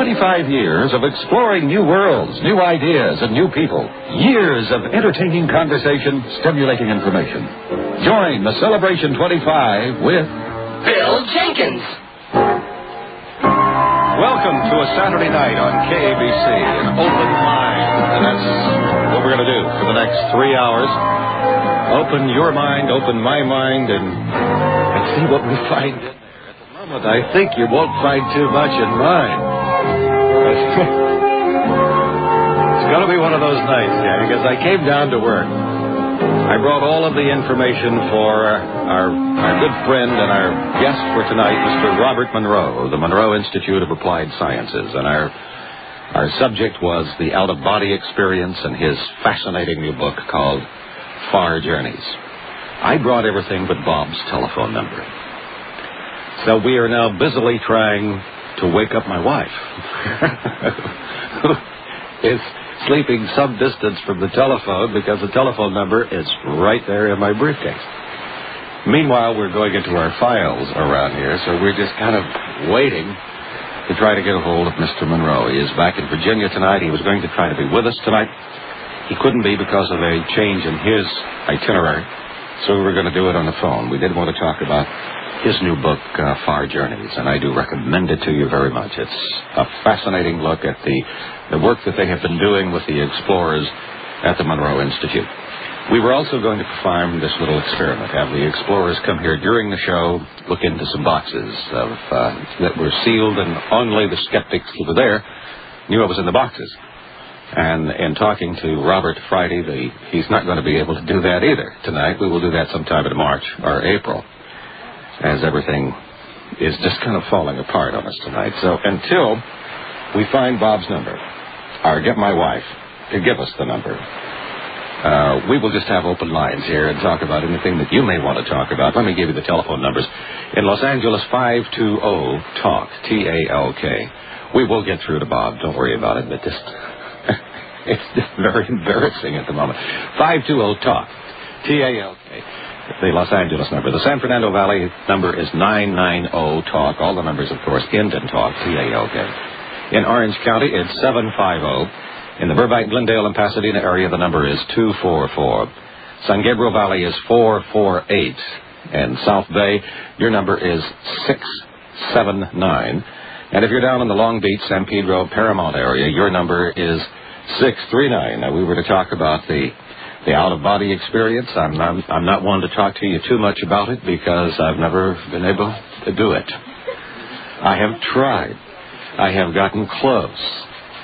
25 years of exploring new worlds, new ideas, and new people. Years of entertaining conversation, stimulating information. Join the Celebration 25 with Bill Jenkins. Welcome to a Saturday night on KABC, an open mind. And that's what we're going to do for the next 3 hours. Open your mind, open my mind, and see what we find in there. At the moment, I think you won't find too much in mine. It's going to be one of those nights, yeah, because I came down to work. I brought all of the information for our good friend and our guest for tonight, Mr. Robert Monroe, the Monroe Institute of Applied Sciences. And our subject was the out-of-body experience and his fascinating new book called Far Journeys. I brought everything but Bob's telephone number. So we are now busily trying to wake up my wife, who is sleeping some distance from the telephone because the telephone number is right there in my briefcase. Meanwhile, we're going into our files around here, so we're just kind of waiting to try to get a hold of Mr. Monroe. He is back in Virginia tonight. He was going to try to be with us tonight. He couldn't be because of a change in his itinerary, so we were going to do it on the phone. We did want to talk about his new book, Far Journeys, and I do recommend it to you very much. It's a fascinating look at the work that they have been doing with the explorers at the Monroe Institute. We were also going to perform this little experiment, have the explorers come here during the show, look into some boxes that were sealed, and only the skeptics who were there knew what was in the boxes. And in talking to Robert Friday, he's not going to be able to do that either tonight. We will do that sometime in March or April, as everything is just kind of falling apart on us tonight. So until we find Bob's number, or get my wife to give us the number, we will just have open lines here and talk about anything that you may want to talk about. Let me give you the telephone numbers. In Los Angeles, 520-TALK, T-A-L-K. We will get through to Bob. Don't worry about it, but just... it's just very embarrassing at the moment. 520-TALK, T-A-L-K, the Los Angeles number. The San Fernando Valley number is 990-TALK. All the numbers, of course, end in TALK, T-A-L-K. In Orange County, it's 750. In the Burbank, Glendale, and Pasadena area, the number is 244. San Gabriel Valley is 448. And South Bay, your number is 679. And if you're down in the Long Beach, San Pedro, Paramount area, your number is 639. Now, we were to talk about the out-of-body experience. I'm not one to talk to you too much about it because I've never been able to do it. I have tried. I have gotten close.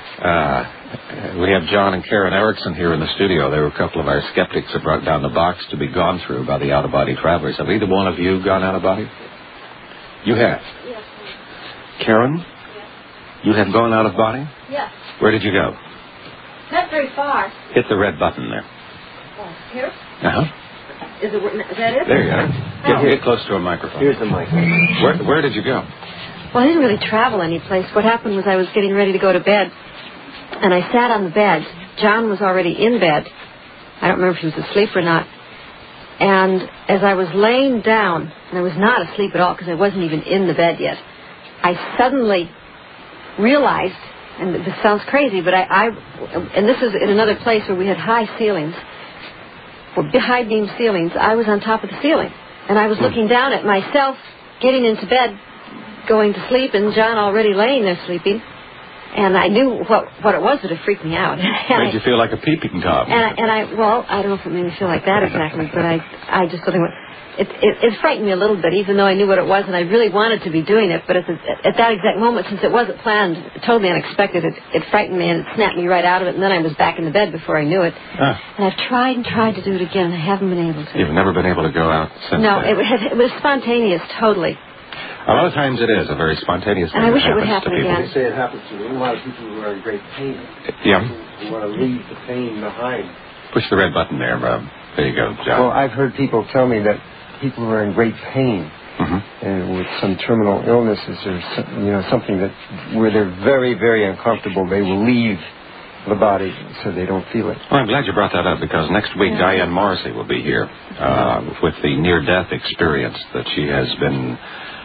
We have John and Karen Erickson here in the studio. They were a couple of our skeptics that brought down the box to be gone through by the out-of-body travelers. Have either one of you gone out-of-body? You have? Yes. Karen? Yes. You have gone out-of-body? Yes. Where did you go? Not very far. Hit the red button there. Oh, here? Uh-huh. Is that it? There you are. Get close to a microphone. Here's the microphone. Where did you go? Well, I didn't really travel any place. What happened was I was getting ready to go to bed, and I sat on the bed. John was already in bed. I don't remember if he was asleep or not. And as I was laying down, and I was not asleep at all because I wasn't even in the bed yet, I suddenly realized, and this sounds crazy, but and this is in another place where we had high ceilings, or high beam ceilings. I was on top of the ceiling, and I was looking down at myself, getting into bed, going to sleep, and John already laying there sleeping. And I knew what it was that had freaked me out. Made you feel like a peeping Tom. Well, I don't know if it made me feel like that exactly, but I just sort of went, it frightened me a little bit, even though I knew what it was, and I really wanted to be doing it. But at that exact moment, since it wasn't planned, totally unexpected, it frightened me, and it snapped me right out of it, and then I was back in the bed before I knew it. And I've tried and tried to do it again, and I haven't been able to. You've never been able to go out since No, then? it was spontaneous, totally. A lot of times it is a very spontaneous thing. And I wish it would happen again. They say it happens to a lot of people who are in great pain. Yeah. Who want to leave the pain behind. Push the red button there, Bob. There you go, John. Well, I've heard people tell me that people who are in great pain and with some terminal illnesses or something that where they're very, very uncomfortable, they will leave the body so they don't feel it. Well, I'm glad you brought that up because next week Diane Morrissey will be here with the near-death experience that she has been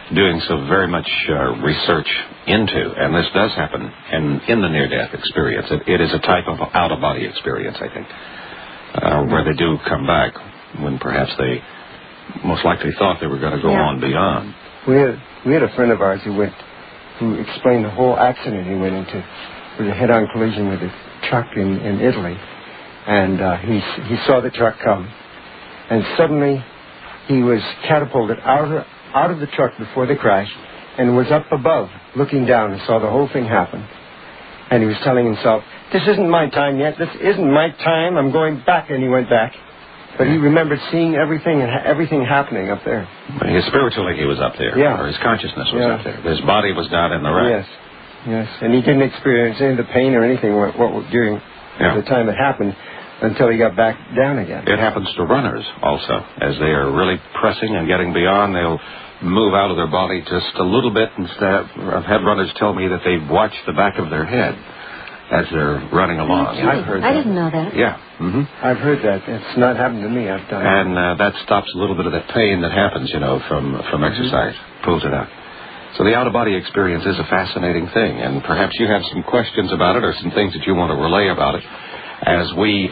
doing so very much research into, and this does happen in the near-death experience. It is a type of out-of-body experience, I think, where they do come back when perhaps they most likely thought they were going to go on beyond. We had a friend of ours who explained the whole accident he went into. It was a head-on collision with a truck in Italy, and he saw the truck come, and suddenly he was catapulted out of the truck before the crash and was up above looking down and saw the whole thing happen. And he was telling himself, this isn't my time yet, this isn't my time, I'm going back. And he went back. But he remembered seeing everything and everything happening up there. Spiritually he was up there, or his consciousness was up there. His body was down in the wreck. Yes, and he didn't experience any of the pain or anything during the time it happened until he got back down again. It happens to runners also. As they are really pressing and getting beyond, they'll move out of their body just a little bit. I've had runners tell me that they watch the back of their head as they're running along. I've heard that. I didn't know that. Yeah. Mm-hmm. I've heard that. It's not happened to me. I've done it. And that stops a little bit of that pain that happens, from exercise. Pulls it out. So the out-of-body experience is a fascinating thing, and perhaps you have some questions about it or some things that you want to relay about it as we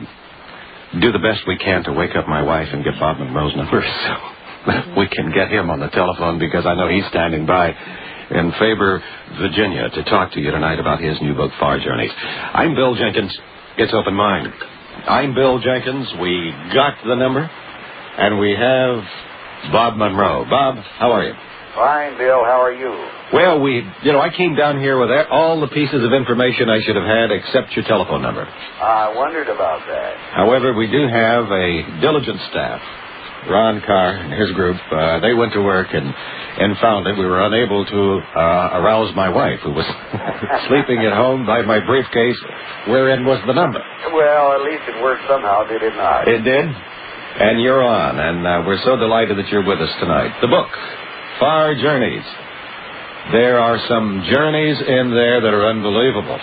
do the best we can to wake up my wife and get Bob Monroe's number so we can get him on the telephone, because I know he's standing by in Faber, Virginia, to talk to you tonight about his new book, Far Journeys. I'm Bill Jenkins. It's Open Mind. I'm Bill Jenkins. We got the number, and we have Bob Monroe. Bob, how are you? Fine, Bill. How are you? Well, I came down here with all the pieces of information I should have had except your telephone number. I wondered about that. However, we do have a diligent staff. Ron Carr and his group, they went to work and found it. We were unable to arouse my wife, who was sleeping at home by my briefcase, wherein was the number. Well, at least it worked somehow, did it not? It did. And you're on, and we're so delighted that you're with us tonight. The book, Far Journeys. There are some journeys in there that are unbelievable.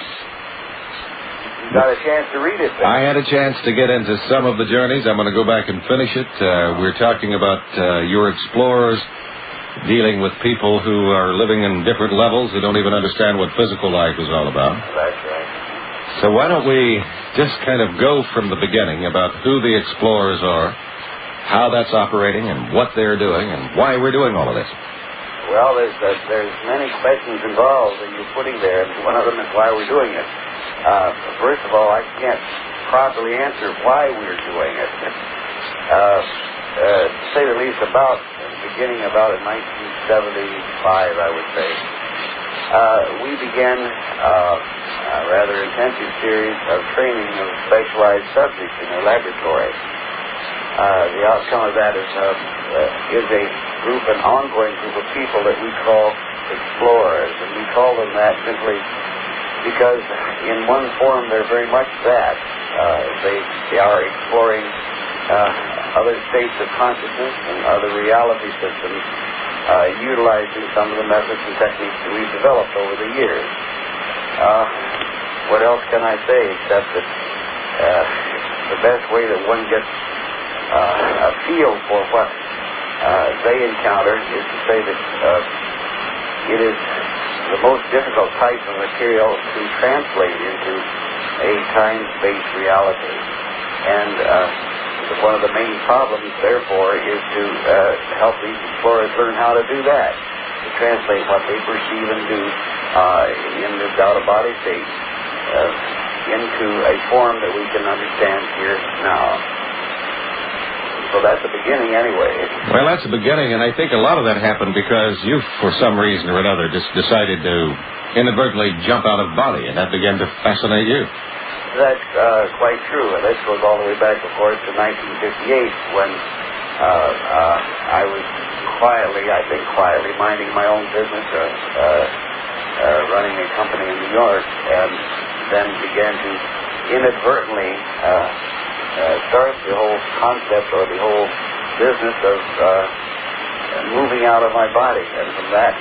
You got a chance to read it then. I had a chance to get into some of the journeys. I'm going to go back and finish it. We're talking about your explorers dealing with people who are living in different levels who don't even understand what physical life is all about. That's right. So why don't we just kind of go from the beginning about who the explorers are, how that's operating, and what they're doing, and why we're doing all of this. Well, there's many questions involved that you're putting there. One of them is why we're doing it. First of all, I can't properly answer why we're doing it. To say the least, beginning about in 1975, I would say, we began a rather intensive series of training of specialized subjects in a laboratory. The outcome of that is an ongoing group of people that we call explorers, and we call them that simply because in one form they're very much that. They are exploring other states of consciousness and other reality systems, utilizing some of the methods and techniques that we've developed over the years. What else can I say except that the best way that one gets a feel for what they encounter is to say that it is the most difficult type of material to translate into a time-space reality. And one of the main problems, therefore, is to help these explorers learn how to do that, to translate what they perceive and do in this out-of-body state into a form that we can understand here now. So that's the beginning anyway. Well, that's the beginning, and I think a lot of that happened because you, for some reason or another, just decided to inadvertently jump out of body, and that began to fascinate you. That's quite true, and this goes all the way back, of course, to 1958 when I was quietly minding my own business, running a company in New York, and then began to inadvertently start the whole concept or the whole business of moving out of my body, and from that,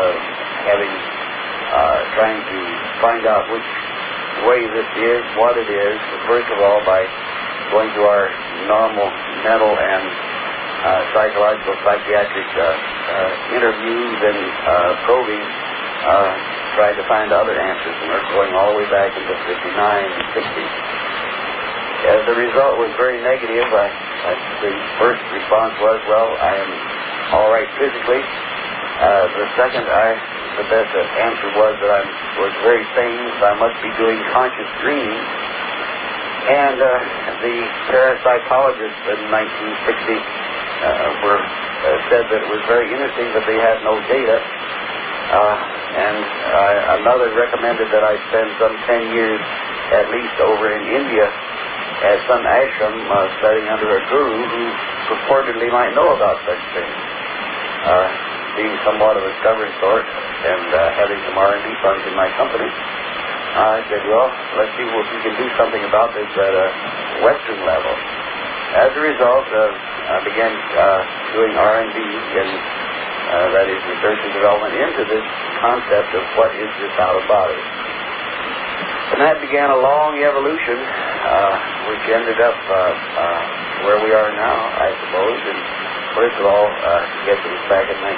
trying to find out which way this is, what it is, first of all by going to our normal mental and psychological, psychiatric interviews and probing, tried to find other answers, and we're going all the way back into 59 and 60. The result was very negative. The first response was, well, I am all right physically. The second, the best answer was that I was very sane, so I must be doing conscious dreaming. And the parapsychologists in 1960 said that it was very interesting that they had no data. And another recommended that I spend some 10 years at least over in India at some ashram studying under a guru who purportedly might know about such things. Being somewhat of a stubborn sort and having some R&D funds in my company, I said, well, let's see if we can do something about this at a Western level. As a result, I began doing R&D and that is research and development into this concept of what is this out of body. And that began a long evolution, which ended up where we are now, I suppose. And first of all, I guess it was back in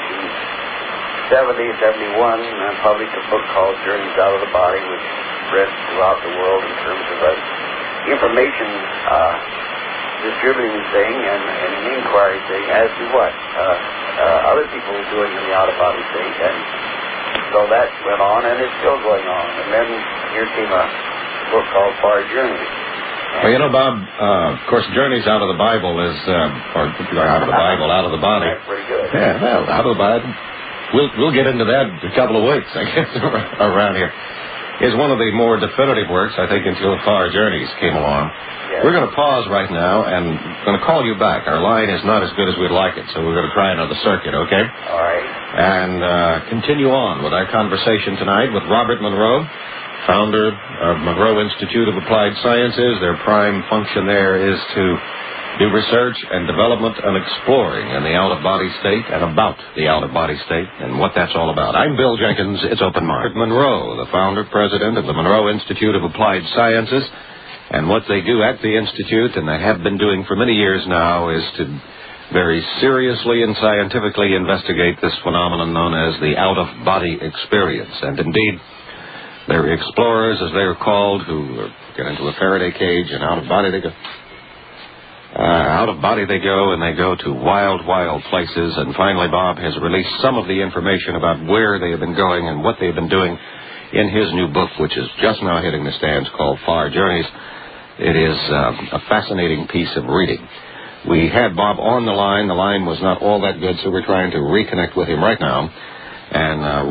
1970, 71, I published a book called Journeys Out of the Body, which spread throughout the world in terms of an information distributing thing and an inquiry thing as to what other people were doing in the out-of-body state. And so that went on, and it's still going on. And then here came a book called Far Journeys. Well, you know, Bob, of course, Journeys Out of the Bible is, or out of the Bible, out of the body. That's pretty good. Yeah, well, out of the Bible. We'll get into that in a couple of weeks, I guess, around here. Is one of the more definitive works, I think, until Far Journeys came along. Yes. We're going to pause right now and going to call you back. Our line is not as good as we'd like it, so we're going to try another circuit, okay? All right. And continue on with our conversation tonight with Robert Monroe, founder of Monroe Institute of Applied Sciences. Their prime function there is to do research and development and exploring in the out-of-body state and about the out-of-body state and what that's all about. I'm Bill Jenkins. It's Open Mark. Monroe, the founder, president of the Monroe Institute of Applied Sciences. And what they do at the Institute, and they have been doing for many years now, is to very seriously and scientifically investigate this phenomenon known as the out-of-body experience. And indeed, they're explorers, as they are called, who get into a Faraday cage, and out of body they go. Out of body they go, and they go to wild, wild places. And finally, Bob has released some of the information about where they have been going and what they have been doing in his new book, which is just now hitting the stands, called Far Journeys. It is a fascinating piece of reading. We had Bob on the line. The line was not all that good, so we're trying to reconnect with him right now, and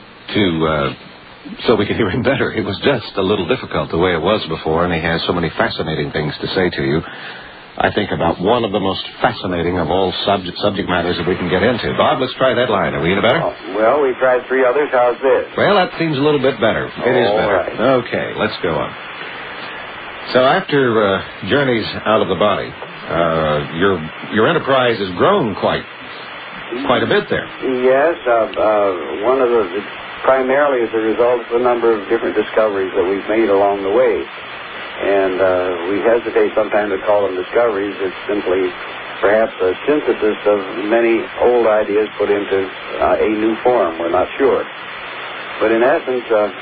so we can hear him better. It was just a little difficult the way it was before, and he has so many fascinating things to say to you. I think about one of the most fascinating of all subject matters that we can get into. Bob, let's try that line. Are we any better? Well, we tried 3 others. How's this? Well, that seems a little bit better. It is better. Right. Okay, let's go on. So after Journeys Out of the Body, your enterprise has grown quite a bit there. Yes, one of the primarily as a result of a number of different discoveries that we've made along the way. And we hesitate sometimes to call them discoveries. It's simply perhaps a synthesis of many old ideas put into a new form. We're not sure. But in essence,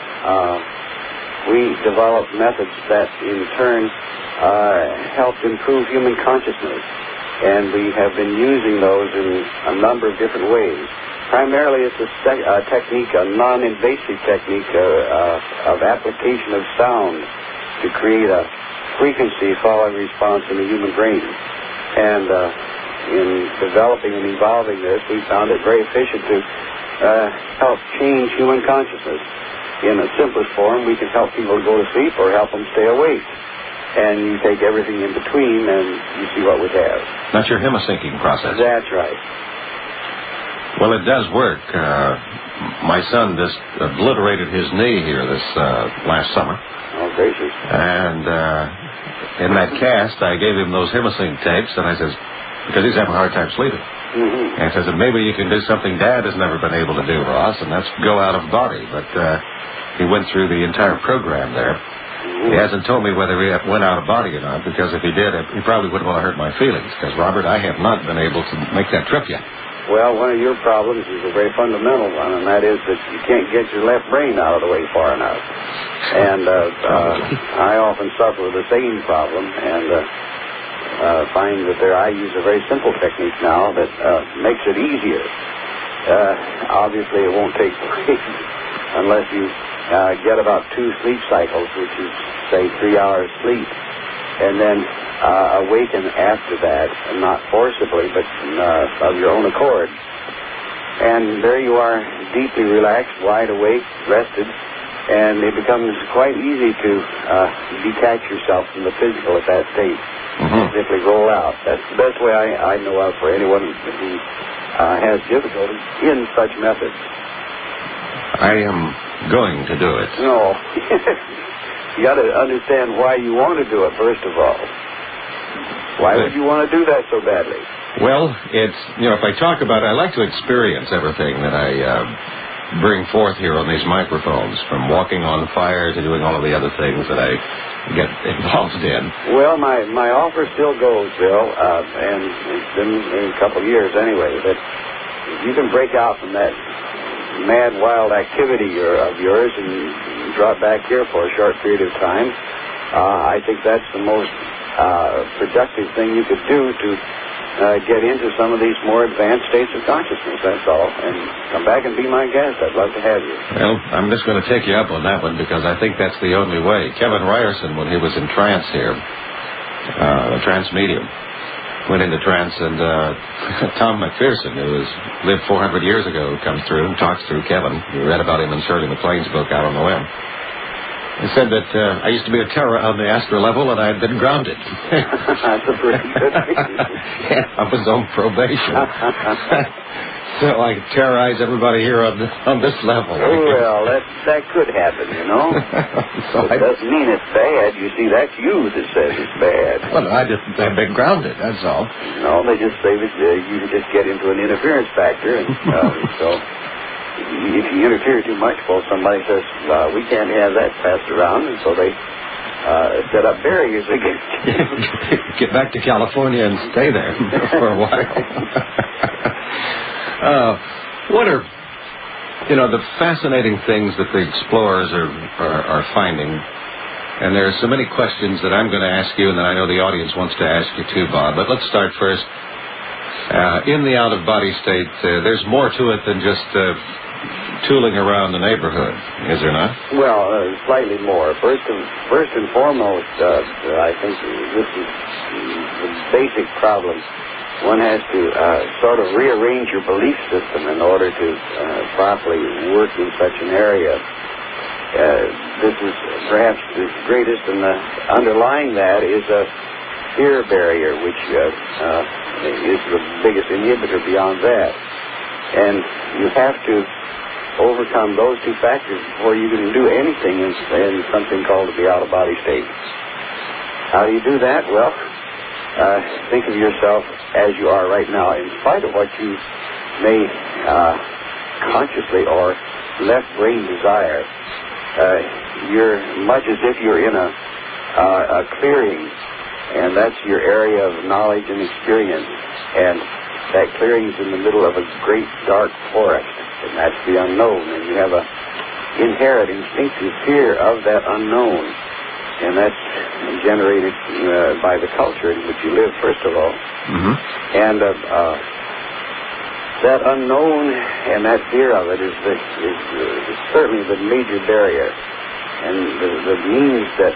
we developed methods that in turn helped improve human consciousness. And we have been using those in a number of different ways. Primarily it's a technique, a non-invasive technique of application of sound to create a frequency following response in the human brain. And in developing and evolving this, we found it very efficient to help change human consciousness. In the simplest form, we can help people go to sleep or help them stay awake. And you take everything in between and you see what we have. That's your hemisyncing process. That's right. Well, it does work. My son just obliterated his knee here this last summer. Oh, gracious. And in that cast, I gave him those hemisync tapes, and I says, because he's having a hard time sleeping. Mm-hmm. And I says, maybe you can do something Dad has never been able to do, Ross, and that's go out of body. But he went through the entire program there. He hasn't told me whether he went out of body or not, because if he did, he probably wouldn't want to hurt my feelings. Because, Robert, I have not been able to make that trip yet. Well, one of your problems is a very fundamental one, and that is that you can't get your left brain out of the way far enough. And I often suffer with the same problem, and find that I use a very simple technique now that makes it easier. Obviously, it won't take place unless you get about 2 sleep cycles, which is, say, 3 hours sleep, and then awaken after that, not forcibly, but of your own accord. And there you are, deeply relaxed, wide awake, rested, and it becomes quite easy to detach yourself from the physical at that state. Simply roll out. That's the best way I know of for anyone who has difficulty in such methods. I am going to do it. No. You got to understand why you want to do it, first of all. Why would you want to do that so badly? Well, it's, if I talk about it, I like to experience everything that I bring forth here on these microphones, from walking on fire to doing all of the other things that I get involved in. Well, my offer still goes, Bill, and it's been a couple of years anyway, that if you can break out from that mad, wild activity of yours and drop back here for a short period of time, I think that's the most productive thing you could do to get into some of these more advanced states of consciousness, that's all. And come back and be my guest. I'd love to have you. Well, I'm just going to take you up on that one, because I think that's the only way. Kevin Ryerson, when he was in trance here, a trance medium, went into trance, and Tom McPherson, who lived 400 years ago, comes through and talks through Kevin. You read about him in Shirley MacLaine's book, Out on the Limb. He said that I used to be a terror on the astral level, and I had been grounded. That's a pretty good thing. Yeah, I was on probation. So I could terrorize everybody here on this level. Oh, well, that could happen, So it doesn't mean it's bad. You see, that's you that says it's bad. Well, I just have been grounded, that's all. No, they just say that you just get into an interference factor, and so if you interfere too much, well, somebody says, we can't have that passed around, and so they set up barriers against you. Get back to California and stay there for a while. What are, the fascinating things that the explorers are finding? And there are so many questions that I'm going to ask you, and that I know the audience wants to ask you too, Bob. But let's start first. In the out-of-body state, there's more to it than just tooling around the neighborhood, is there not? Well, slightly more. First and foremost, I think this is the basic problem. One has to sort of rearrange your belief system in order to properly work in such an area. This is perhaps the greatest, and underlying that is a fear barrier, which is the biggest inhibitor beyond that. And you have to overcome those two factors before you can do anything in something called the out-of-body state. How do you do that? Well, think of yourself as you are right now, in spite of what you may consciously or left brain desire. You're much as if you're in a clearing, and that's your area of knowledge and experience. And that clearing's in the middle of a great dark forest, and that's the unknown. And you have a inherent instinctive fear of that unknown, and that's generated by the culture in which you live, first of all. Mm-hmm. And that unknown and that fear of it is certainly the major barrier, and the means that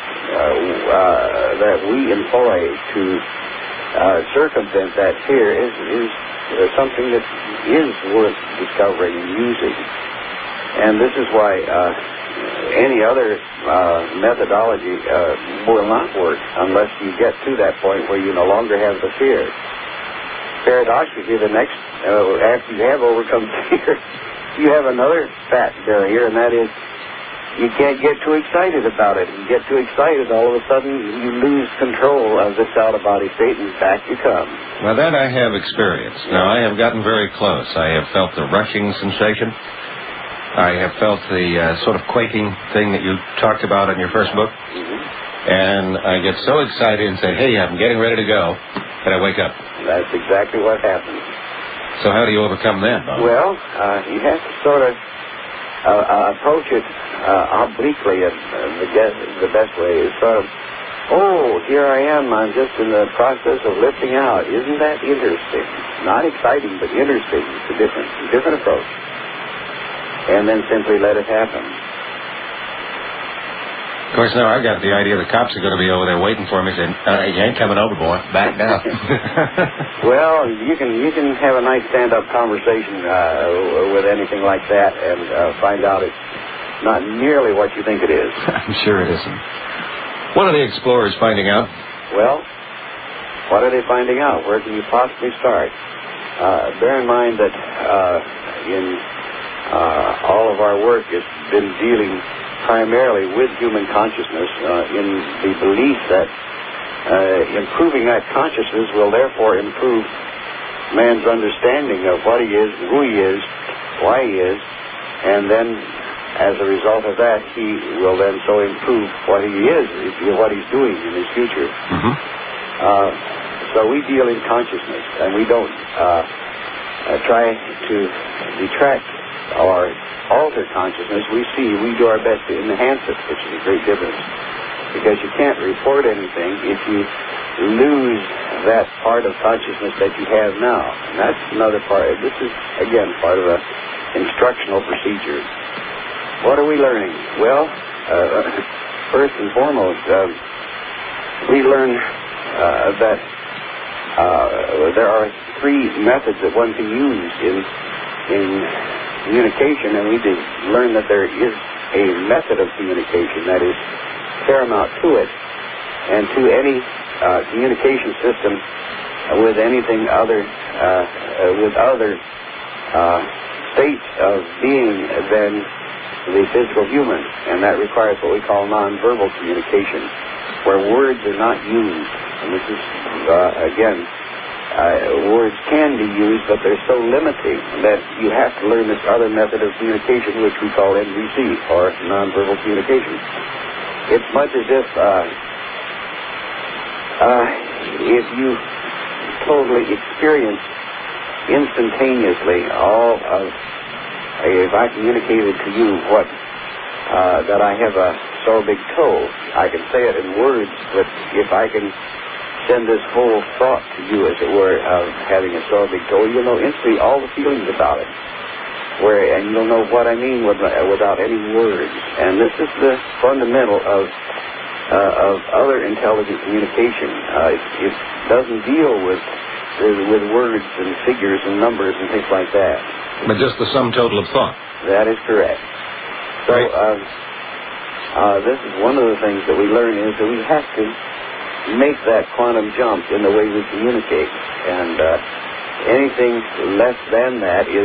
we employ to circumvent that fear is something that is worth discovering and using. And this is why any other methodology will not work unless you get to that point where you no longer have the fear. Paradoxically, the next, after you have overcome fear, you have another fat barrier, and that is you can't get too excited about it. You get too excited, all of a sudden you lose control of this out-of-body state, and back you come. Now, that I have experienced. Now, I have gotten very close. I have felt the rushing sensation. I have felt the sort of quaking thing that you talked about in your first book. And I get so excited and say, hey, I'm getting ready to go, and I wake up. That's exactly what happens. So how do you overcome that, Bob? Well, you have to sort of approach it obliquely. The best way is sort of, oh, here I am. I'm just in the process of lifting out. Isn't that interesting? Not exciting, but interesting. It's a different approach. And then simply let it happen. Of course, now I've got the idea the cops are going to be over there waiting for me saying, you ain't coming over, boy. Back down. Well, you can have a nice stand-up conversation with anything like that and find out it's not nearly what you think it is. I'm sure it isn't. What are the explorers finding out? Well, what are they finding out? Where can you possibly start? Bear in mind that in all of our work has been dealing primarily with human consciousness in the belief that improving that consciousness will therefore improve man's understanding of what he is, who he is, why he is, and then as a result of that, he will then so improve what he is, what he's doing in his future. So we deal in consciousness, and we don't try to detract or alter consciousness. We do our best to enhance it, which is a great difference. Because you can't report anything if you lose that part of consciousness that you have now. And that's another part. This is, again, part of an instructional procedure. What are we learning? Well, first and foremost, we learn that there are three methods that one can use in communication, and we did learn that there is a method of communication that is paramount to it, and to any communication system with anything other, with other states of being than the physical human, and that requires what we call nonverbal communication, where words are not used. And this is, again, words can be used, but they're so limiting that you have to learn this other method of communication, which we call NVC, or nonverbal communication. It's much as if you totally experience instantaneously all of, if I communicated to you that I have a sore big toe, I can say it in words, but if I can send this whole thought to you, as it were, of having a sore big toe, you'll know instantly all the feelings about it. And you'll know what I mean without any words. And this is the fundamental of other intelligent communication. It doesn't deal with words and figures and numbers and things like that. But just the sum total of thought. That is correct. So this is one of the things that we learn is that we have to make that quantum jump in the way we communicate. And anything less than that is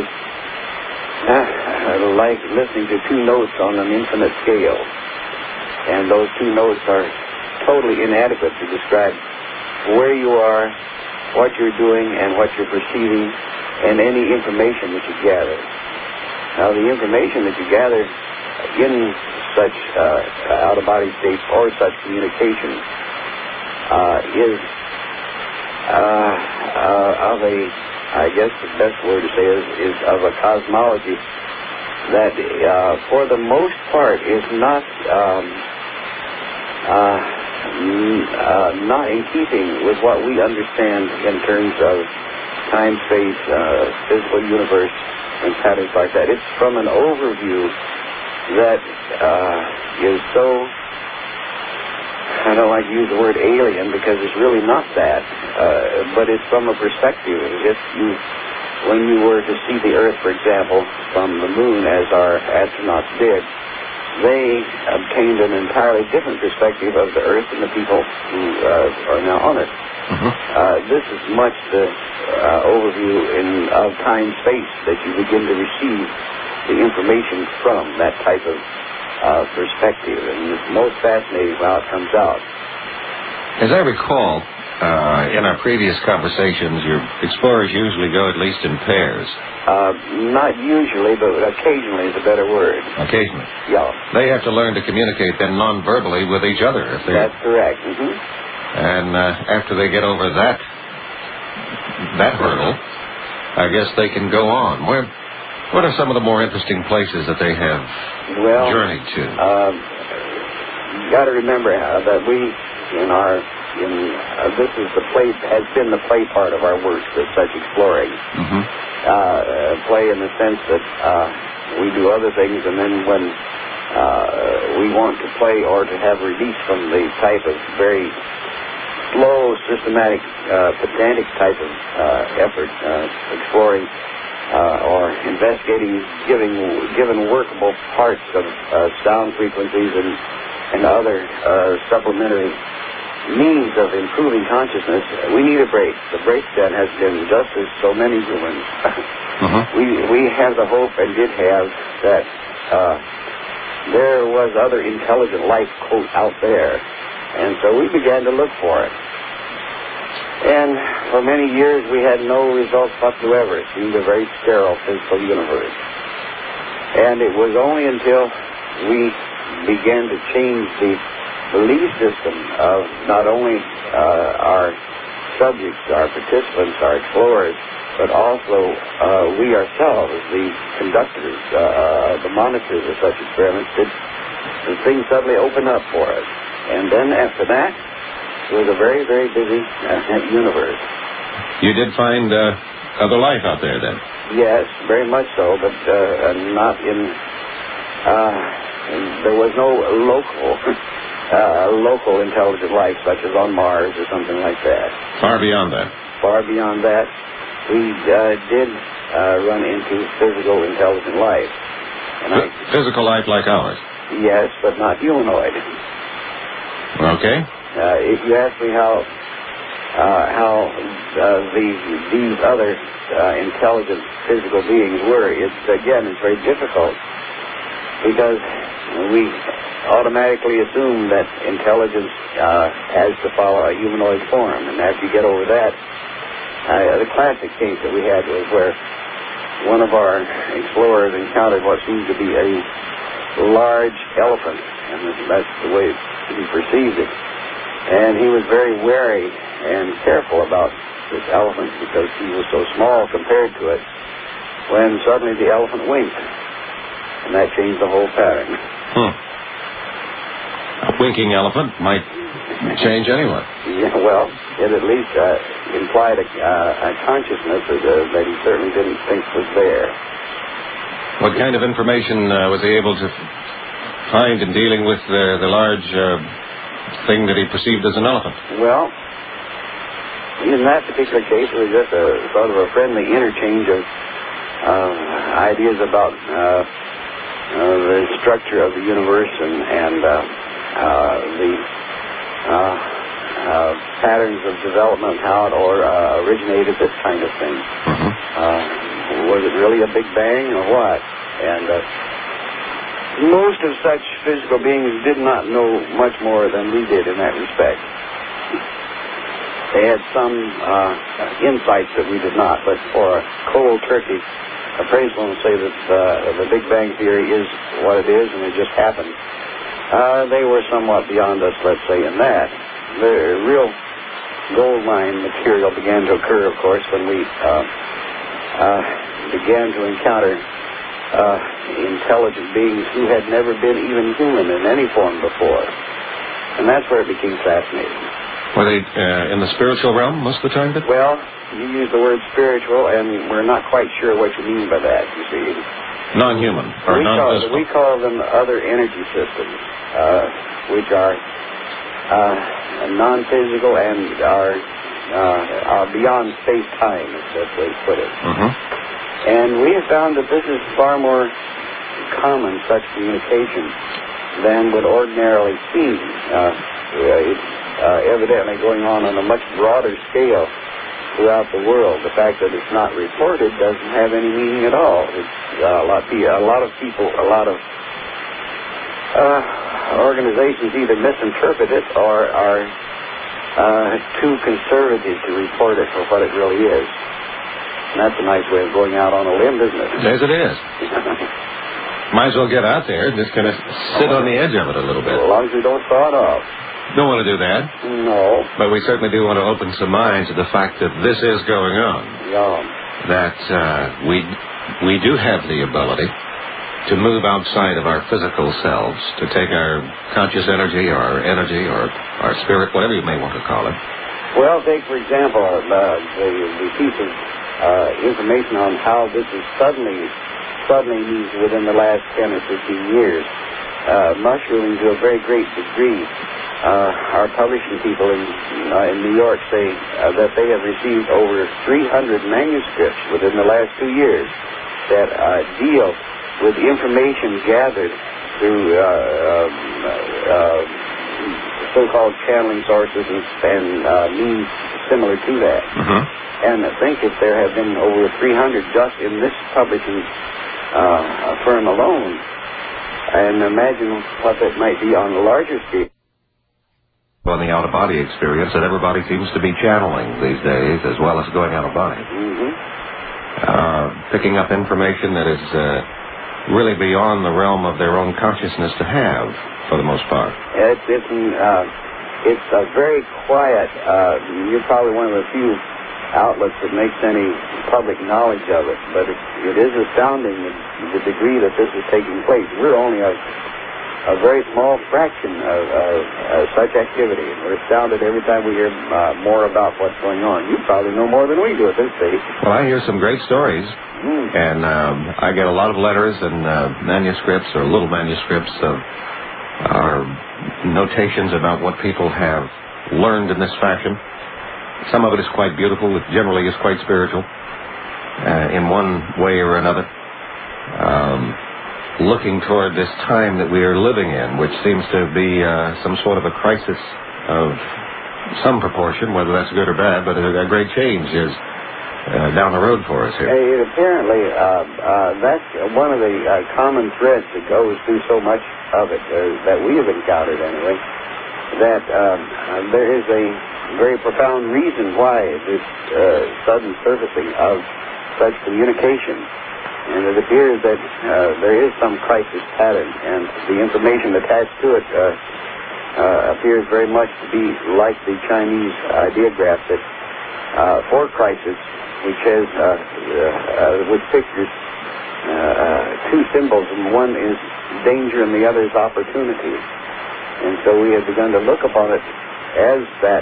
like listening to two notes on an infinite scale. And those two notes are totally inadequate to describe where you are, what you're doing, and what you're perceiving, and any information that you gather. Now, the information that you gather in such out-of-body states or such communication is of a, I guess the best word to say is of a cosmology that for the most part is not in keeping with what we understand in terms of time, space, physical universe, and patterns like that. It's from an overview that is so, I don't like to use the word alien because it's really not that, but it's from a perspective. When you were to see the Earth, for example, from the moon, as our astronauts did, they obtained an entirely different perspective of the Earth and the people who are now on it. This is much the overview of time-space that you begin to receive the information from, that type of perspective. And it's most fascinating how it comes out. As I recall, in our previous conversations, your explorers usually go at least in pairs. Not usually, but occasionally is a better word. Occasionally. Yeah. They have to learn to communicate then non-verbally with each other. If That's correct. Mm-hmm. And after they get over that hurdle, I guess they can go on. What are some of the more interesting places that they have journeyed to? You got to remember that we, this is has been the play part of our work with such exploring. Mm-hmm. Play in the sense that we do other things, and then when we want to play or to have release from the type of very slow, systematic, pedantic type of effort, exploring or investigating, given workable parts of sound frequencies and other supplementary means of improving consciousness, we need a break. The break then has been just as so many humans. We have the hope and did have that there was other intelligent life, quote, out there. And so we began to look for it. And for many years we had no results whatsoever. It seemed a very sterile physical universe. And it was only until we began to change the belief system of not only our subjects, our participants, our explorers, but also we ourselves, the conductors, the monitors of such experiments, did the things suddenly open up for us. And then after that, it was a very, very busy universe. You did find other life out there then? Yes, very much so, but not in... there was no local intelligent life, such as on Mars or something like that. Far beyond that? Far beyond that. We did run into physical intelligent life. And physical life like ours? Yes, but not humanoid. Okay. If you ask me how these other intelligent physical beings were, it's very difficult, because we automatically assume that intelligence has to follow a humanoid form. And after you get over that, the classic case that we had was where one of our explorers encountered what seemed to be a large elephant, and that's the way he perceived it. And he was very wary and careful about this elephant because he was so small compared to it, when suddenly the elephant winked. And that changed the whole pattern. A winking elephant might change anyone. Yeah, well, it at least implied a consciousness that he certainly didn't think was there. What kind of information was he able to find in dealing with the large thing that he perceived as an elephant? Well, in that particular case, it was just a sort of a friendly interchange of ideas about the structure of the universe and the patterns of development, how it originated, this kind of thing. Was it really a Big Bang or what? And most of such physical beings did not know much more than we did in that respect. They had some insights that we did not, but for a cold turkey appraisal and say that the Big Bang Theory is what it is and it just happened, they were somewhat beyond us, let's say, in that. The real gold mine material began to occur, of course, when we began to encounter intelligent beings who had never been even human in any form before. And that's where it became fascinating. Were they in the spiritual realm most of the time? Well, you use the word spiritual, and we're not quite sure what you mean by that, you see. Non-human or non-physical? We call them other energy systems, which are non-physical and are beyond space-time, is the best way to put it. And we have found that this is far more common, such communication, than would ordinarily seem. It's evidently going on a much broader scale throughout the world. The fact that it's not reported doesn't have any meaning at all. It's a lot of people, a lot of organizations either misinterpret it or are too conservative to report it for what it really is. That's a nice way of going out on a limb, isn't it? Yes, it is. Might as well get out there and just kind of sit on the edge of it a little bit. As long as we don't start off. Don't want to do that. No. But we certainly do want to open some minds to the fact that this is going on. Yeah. That we do have the ability to move outside of our physical selves, to take our conscious energy or our spirit, whatever you may want to call it. Well, take, for example, the piece of information on how this is suddenly within the last 10 or 15 years, mushrooming to a very great degree. Our publishing people in New York say that they have received over 300 manuscripts within the last 2 years that deal with information gathered through so-called channeling sources and means similar to that. Mm-hmm. And I think if there have been over 300 just in this publishing firm alone, and imagine what that might be on a larger scale. On the out-of-body experience that everybody seems to be channeling these days, as well as going out-of-body. Mm-hmm. Picking up information that is really beyond the realm of their own consciousness to have, for the most part. It's a very quiet. You're probably one of the few outlets that makes any public knowledge of it, but it is astounding the degree that this is taking place. We're only a very small fraction of such activity, and we're astounded every time we hear more about what's going on. You probably know more than we do at this stage. Well, I hear some great stories, and I get a lot of letters and manuscripts or little manuscripts of our notations about what people have learned in this fashion. Some of it is quite beautiful. It generally is quite spiritual in one way or another. Looking toward this time that we are living in, which seems to be some sort of a crisis of some proportion, whether that's good or bad, but a great change is down the road for us here. Apparently, that's one of the common threads that goes through so much of it, that we have encountered anyway, that there is a very profound reason why this sudden surfacing of such communication. And it appears that there is some crisis pattern, and the information attached to it appears very much to be like the Chinese ideograph that for crisis, which has which pictures two symbols, and one is danger and the other is opportunity. And so we have begun to look upon it as that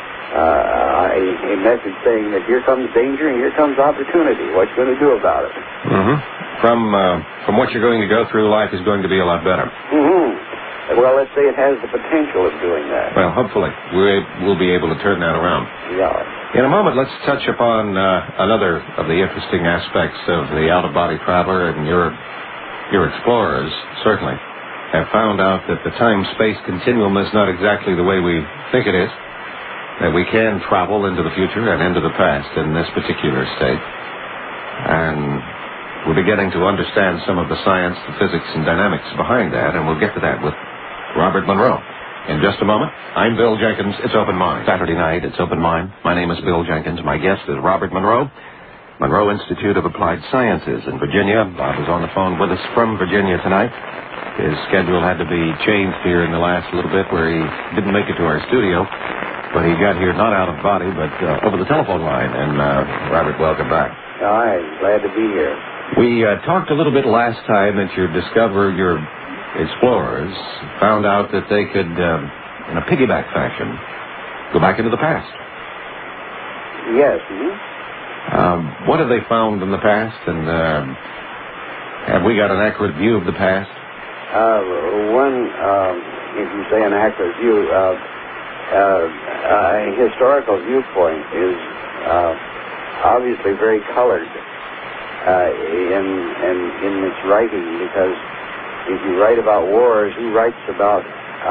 a message saying that here comes danger and here comes opportunity. What you going to do about it? Mm-hmm. From what you're going to go through, life is going to be a lot better. Mm-hmm. Well, let's say it has the potential of doing that. Well, hopefully we'll be able to turn that around. Yeah. In a moment, let's touch upon another of the interesting aspects of the out-of-body traveler, and your explorers certainly have found out that the time-space continuum is not exactly the way we think it is. That we can travel into the future and into the past in this particular state. And we're beginning to understand some of the science, the physics, and dynamics behind that, and we'll get to that with Robert Monroe in just a moment. I'm Bill Jenkins. It's Open Mind. Saturday night, it's Open Mind. My name is Bill Jenkins. My guest is Robert Monroe, Monroe Institute of Applied Sciences in Virginia. Bob is on the phone with us from Virginia tonight. His schedule had to be changed here in the last little bit where he didn't make it to our studio. But he got here not out of body, but over the telephone line. And, Robert, welcome back. All right. Glad to be here. We talked a little bit last time that your explorers found out that they could, in a piggyback fashion, go back into the past. Yes. What have they found in the past? And have we got an accurate view of the past? If you say an accurate view, a historical viewpoint is obviously very colored in its writing, because if you write about wars, who writes about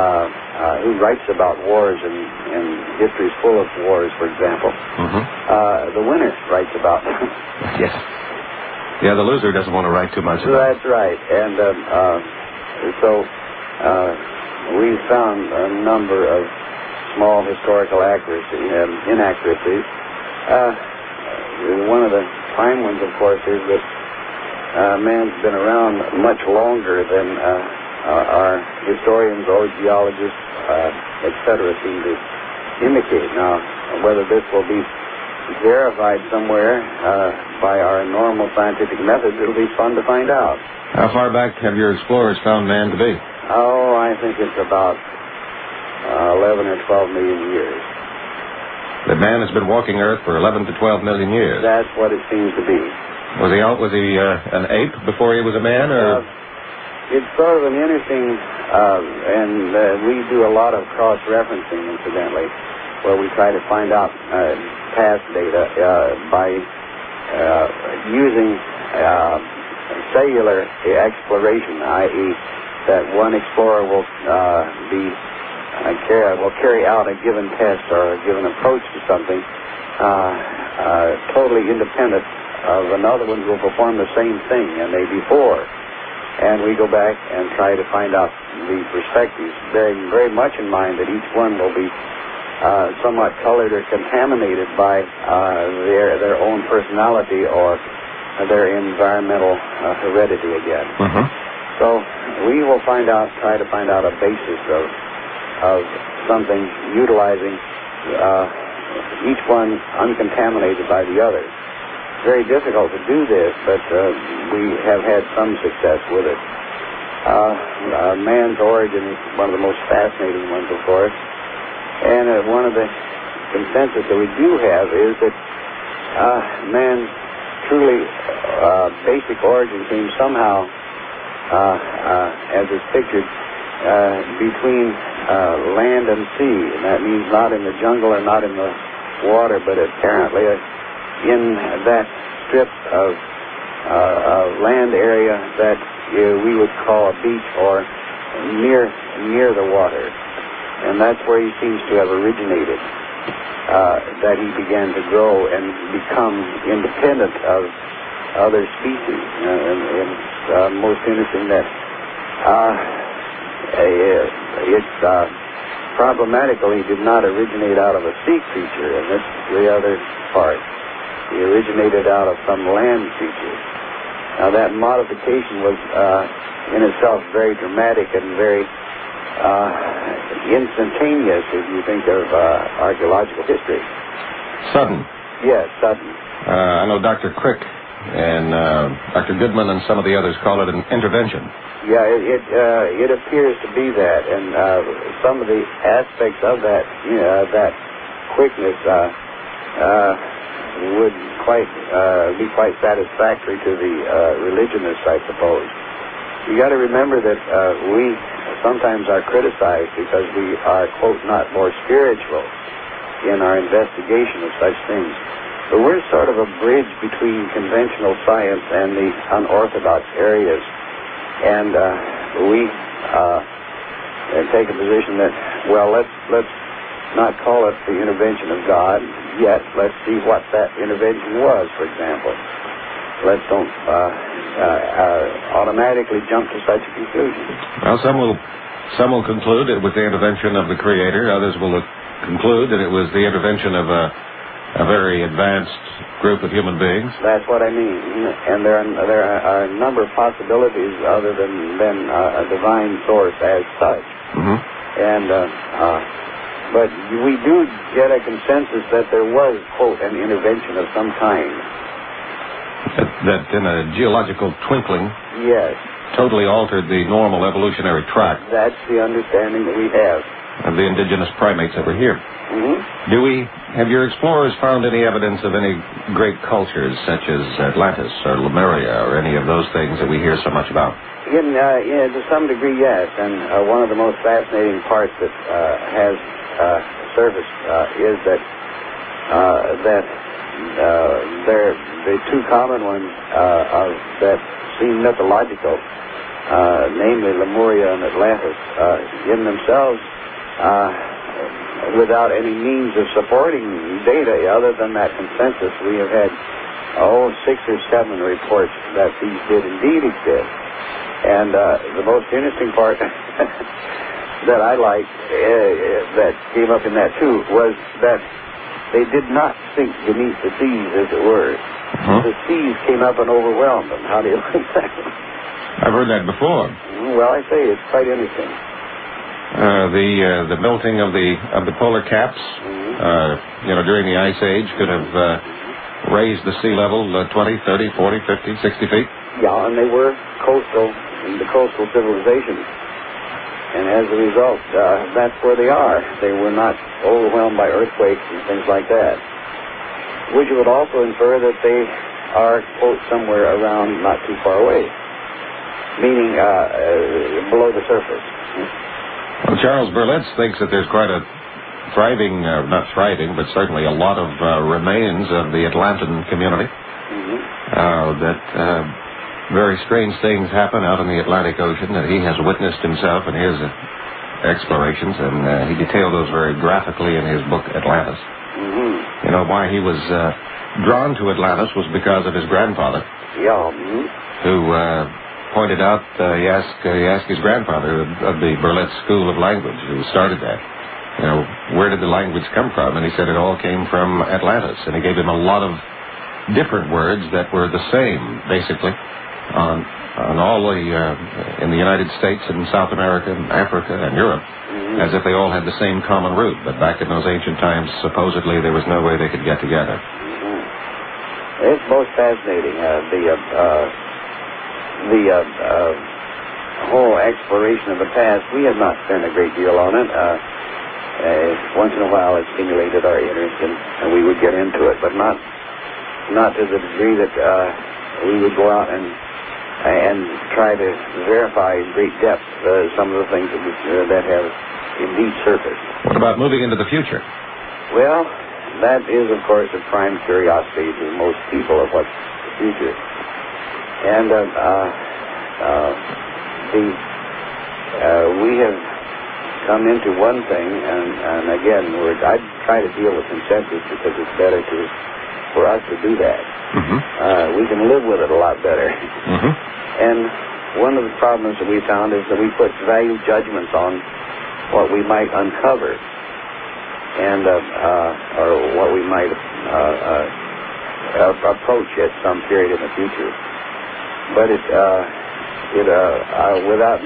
wars, and history is full of wars, for example. Mm-hmm. The winner writes about them. Yes. Yeah, the loser doesn't want to write too much about it. That's right. And so we found a number of small historical inaccuracies. One of the prime ones, of course, is that man's been around much longer than our historians or geologists, etc., seem to indicate. Now, whether this will be verified somewhere by our normal scientific methods, it'll be fun to find out. How far back have your explorers found man to be? Oh, I think it's about 11 or 12 million years. That man has been walking Earth for 11 to 12 million years. That's what it seems to be. Was he an ape before he was a man, or? It's sort of an interesting, and we do a lot of cross-referencing, incidentally, where we try to find out past data by using cellular exploration, i.e., that one explorer will carry out a given test or a given approach to something totally independent of another one who will perform the same thing and they before. And we go back and try to find out the perspectives, bearing very much in mind that each one will be somewhat colored or contaminated by their own personality or their environmental heredity again. Mm-hmm. So we will try to find out a basis of something utilizing each one uncontaminated by the other. Very difficult to do this, but we have had some success with it. Man's origin is one of the most fascinating ones, of course. And one of the consensus that we do have is that man's truly basic origin came somehow, as it's pictured, between land and sea. And that means not in the jungle or not in the water, but apparently in that strip of land area that we would call a beach or near the water. And that's where he seems to have originated, that he began to grow and become independent of other species. And it's most interesting that it's problematical he did not originate out of a sea creature, and this is the other part. He originated out of some land creature. Now that modification was in itself very dramatic and very instantaneous if you think of archaeological history. Sudden. Yes, sudden. I know Dr. Crick and Dr. Goodman and some of the others call it an intervention. Yeah, it appears to be that, and some of the aspects of that, that quickness would be quite satisfactory to the religionists, I suppose. You got to remember that we sometimes are criticized because we are, quote, not more spiritual in our investigation of such things. But we're sort of a bridge between conventional science and the unorthodox areas. And we take a position that, well, let's not call it the intervention of God yet. Let's see what that intervention was, for example. Let's don't automatically jump to such a conclusion. Well, some will conclude it was the intervention of the Creator. Others will conclude that it was the intervention of a very advanced group of human beings. That's what I mean. And there are a number of possibilities other than a divine source as such. Mm-hmm. And but we do get a consensus that there was, quote, an intervention of some kind. That in a geological twinkling, yes, totally altered the normal evolutionary track. That's the understanding that we have of the indigenous primates that were here. Mm-hmm. Have your explorers found any evidence of any great cultures such as Atlantis or Lemuria or any of those things that we hear so much about? To some degree, yes. And one of the most fascinating parts that has surfaced is that the two common ones that seem mythological, namely Lemuria and Atlantis, in themselves, without any means of supporting data other than that consensus, we have had 6 or 7 reports that these did indeed exist. And the most interesting part that I liked that came up in that too was that they did not sink beneath the seas, as it were. The seas came up and overwhelmed them. How do you like that? I've heard that before. Well, I say it's quite interesting. The melting of the polar caps, during the Ice Age could have raised the sea level 20, 30, 40, 50, 60 feet. Yeah, and they were coastal civilizations. And as a result, that's where they are. They were not overwhelmed by earthquakes and things like that. Which would also infer that they are, quote, somewhere around not too far away, meaning below the surface. Well, Charles Berlitz thinks that there's quite a thriving, not thriving, but certainly a lot of remains of the Atlantean community. That very strange things happen out in the Atlantic Ocean that he has witnessed himself in his explorations, and he detailed those very graphically in his book, Atlantis. You know, why he was drawn to Atlantis was because of his grandfather. Yeah. Who pointed out, he asked his grandfather of the Berlitz School of Language, who started that, where did the language come from? And he said it all came from Atlantis. And he gave him a lot of different words that were the same, basically, on all in the United States and South America and Africa and Europe, as if they all had the same common root. But back in those ancient times, supposedly there was no way they could get together. It's most fascinating. The whole exploration of the past, we have not spent a great deal on it. Once in a while it stimulated our interest, and we would get into it, but not to the degree that we would go out and try to verify in great depth some of the things that have indeed surfaced. What about moving into the future? Well, that is, of course, a prime curiosity to most people of what's the future. And we have come into one thing, and again, I try to deal with consensus because it's better for us to do that. We can live with it a lot better. And one of the problems that we found is that we put value judgments on what we might uncover, and or what we might approach at some period in the future. But without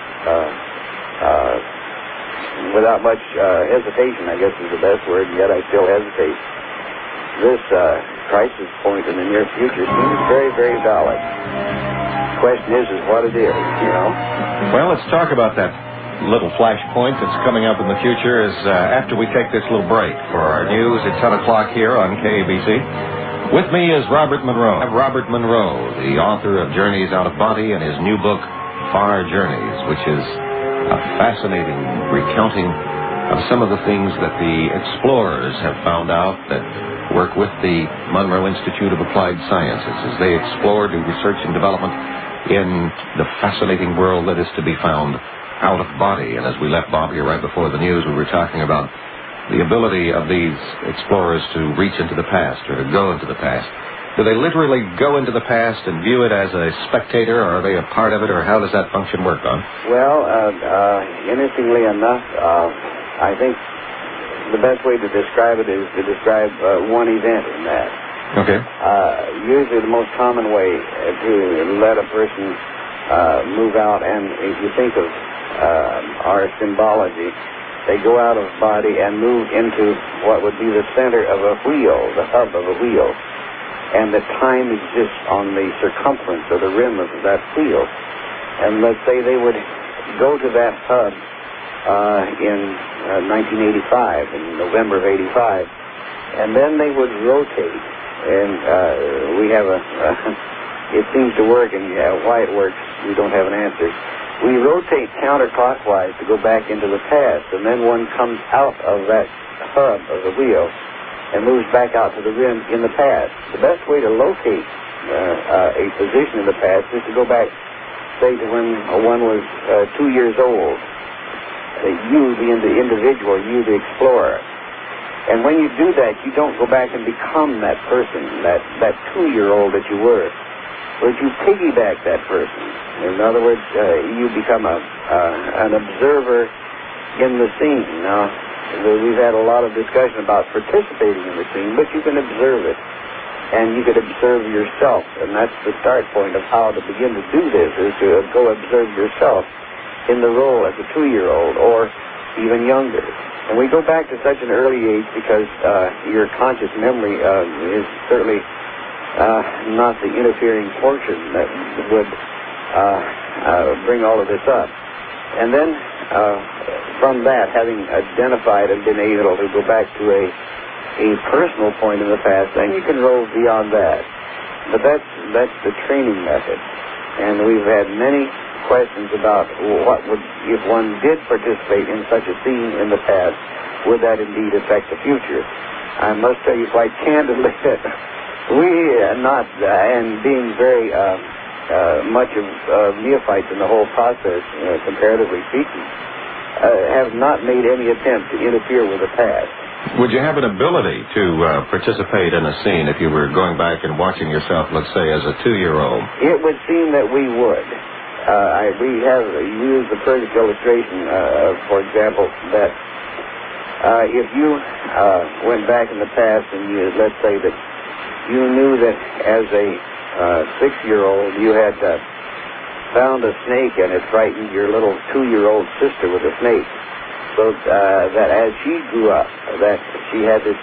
much hesitation, I guess is the best word, yet I still hesitate. This crisis point in the near future seems very, very valid. The question is what it is, Well, let's talk about that little flashpoint that's coming up in the future after we take this little break for our news at 10 o'clock here on KABC. With me is Robert Monroe. Robert Monroe, the author of Journeys Out of Body and his new book, Far Journeys, which is a fascinating recounting of some of the things that the explorers have found out that work with the Monroe Institute of Applied Sciences as they explore, do research and development in the fascinating world that is to be found out of body. And as we left Bob here right before the news, we were talking about the ability of these explorers to reach into the past or to go into the past. Do they literally go into the past and view it as a spectator, or are they a part of it, or how does that function work, Don? Well, interestingly enough, I think the best way to describe it is to describe one event in that. Okay. Usually the most common way to let a person move out, and if you think of our symbology, they go out of body and move into what would be the center of a wheel, the hub of a wheel. And the time exists on the circumference or the rim of that wheel. And let's say they would go to that hub in 1985, in November of 85, and then they would rotate. And we have it seems to work, and why it works, we don't have an answer. We rotate counterclockwise to go back into the past, and then one comes out of that hub of the wheel and moves back out to the rim in the past. The best way to locate a position in the past is to go back, say, to when one was 2 years old. You, the individual, you, the explorer. And when you do that, you don't go back and become that person, that 2-year-old that you were. But you piggyback that person. In other words, you become an observer in the scene. Now, we've had a lot of discussion about participating in the scene, but you can observe it. and you could observe yourself. And that's the start point of how to begin to do this, is to go observe yourself in the role as a 2-year-old or even younger. And we go back to such an early age because your conscious memory is certainly not the interfering portion that would bring all of this up. And then from that, having identified and been able to go back to a personal point in the past, then you can roll beyond that. But that's the training method. And we've had many questions about what would, if one did participate in such a scene in the past, would that indeed affect the future? I must tell you quite candidly that we are not, and being very much of neophytes in the whole process, comparatively speaking, have not made any attempt to interfere with the past. Would you have an ability to participate in a scene if you were going back and watching yourself, let's say, as a 2-year-old? It would seem that we would. We have used the perfect illustration, for example, that if you went back in the past and you, let's say that you knew that as a 6-year-old you had found a snake and it frightened your little 2-year-old sister with a snake, so that as she grew up, that she had this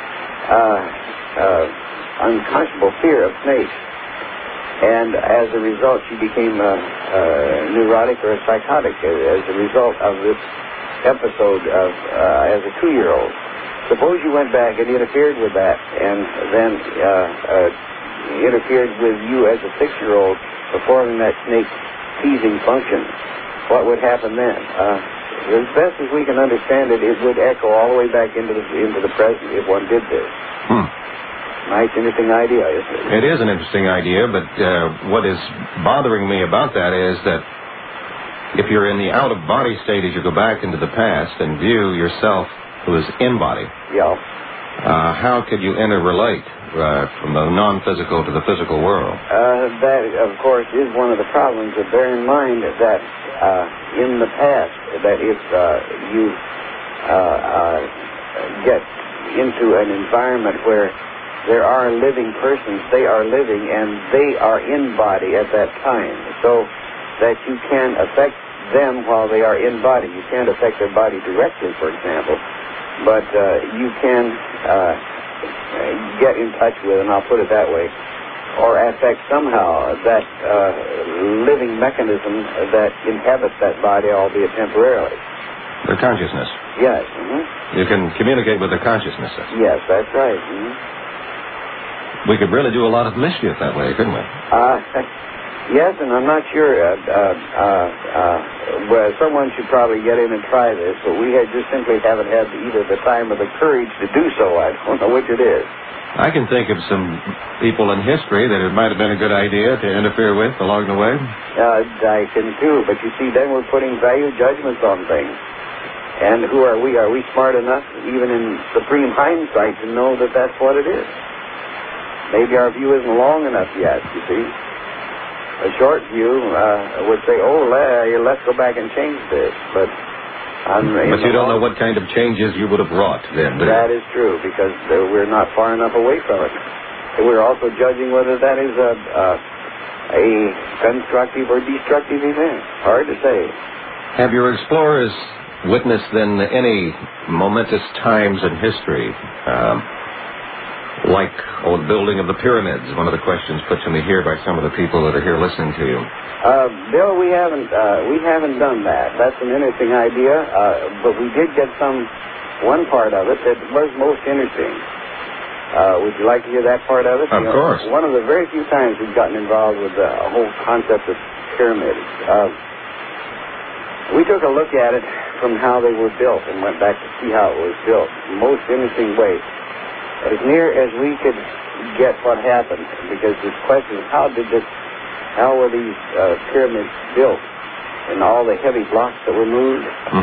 unconscionable fear of snakes, and as a result she became neurotic or psychotic as a result of this episode of as a 2-year-old. Suppose you went back and interfered with that, and then interfered with you as a 6-year-old performing that snake teasing function. What would happen then? As best as we can understand it, it would echo all the way back into the present if one did this. Nice, interesting idea, isn't it? It is an interesting idea, but what is bothering me about that is that if you're in the out-of-body state as you go back into the past and view yourself who is in-body, how could you interrelate from the non-physical to the physical world? That, of course, is one of the problems. But bear in mind that in the past, that if you get into an environment where there are living persons, they are living and they are in body at that time, so that you can affect them while they are in body. You can't affect their body directly, for example, but you can get in touch with, and I'll put it that way, or affect somehow that living mechanism that inhabits that body, albeit temporarily. The consciousness. Yes. You can communicate with the consciousness. Yes, that's right. We could really do a lot of mischief that way, couldn't we? Yes, and I'm not sure. Well, someone should probably get in and try this, but we just simply haven't had either the time or the courage to do so. I don't know which it is. I can think of some people in history that it might have been a good idea to interfere with along the way. I can too, but you see, then we're putting value judgments on things. And who are we? Are we smart enough, even in supreme hindsight, to know that that's what it is? Maybe our view isn't long enough yet, you see. A short view would say, let's go back and change this. But you don't know what kind of changes you would have wrought then, do you? That is true, because we're not far enough away from it. We're also judging whether that is a constructive or destructive event. Hard to say. Have your explorers witnessed then any momentous times in history? Like the building of the pyramids, one of the questions put to me here by some of the people that are here listening to you. Bill, we haven't done that. That's an interesting idea, but we did get one part of it that was most interesting. Would you like to hear that part of it? Of course. One of the very few times we've gotten involved with the whole concept of pyramids. We took a look at it from how they were built and went back to see how it was built. Most interesting way. As near as we could get what happened, because this question, how were these pyramids built, and all the heavy blocks that were moved?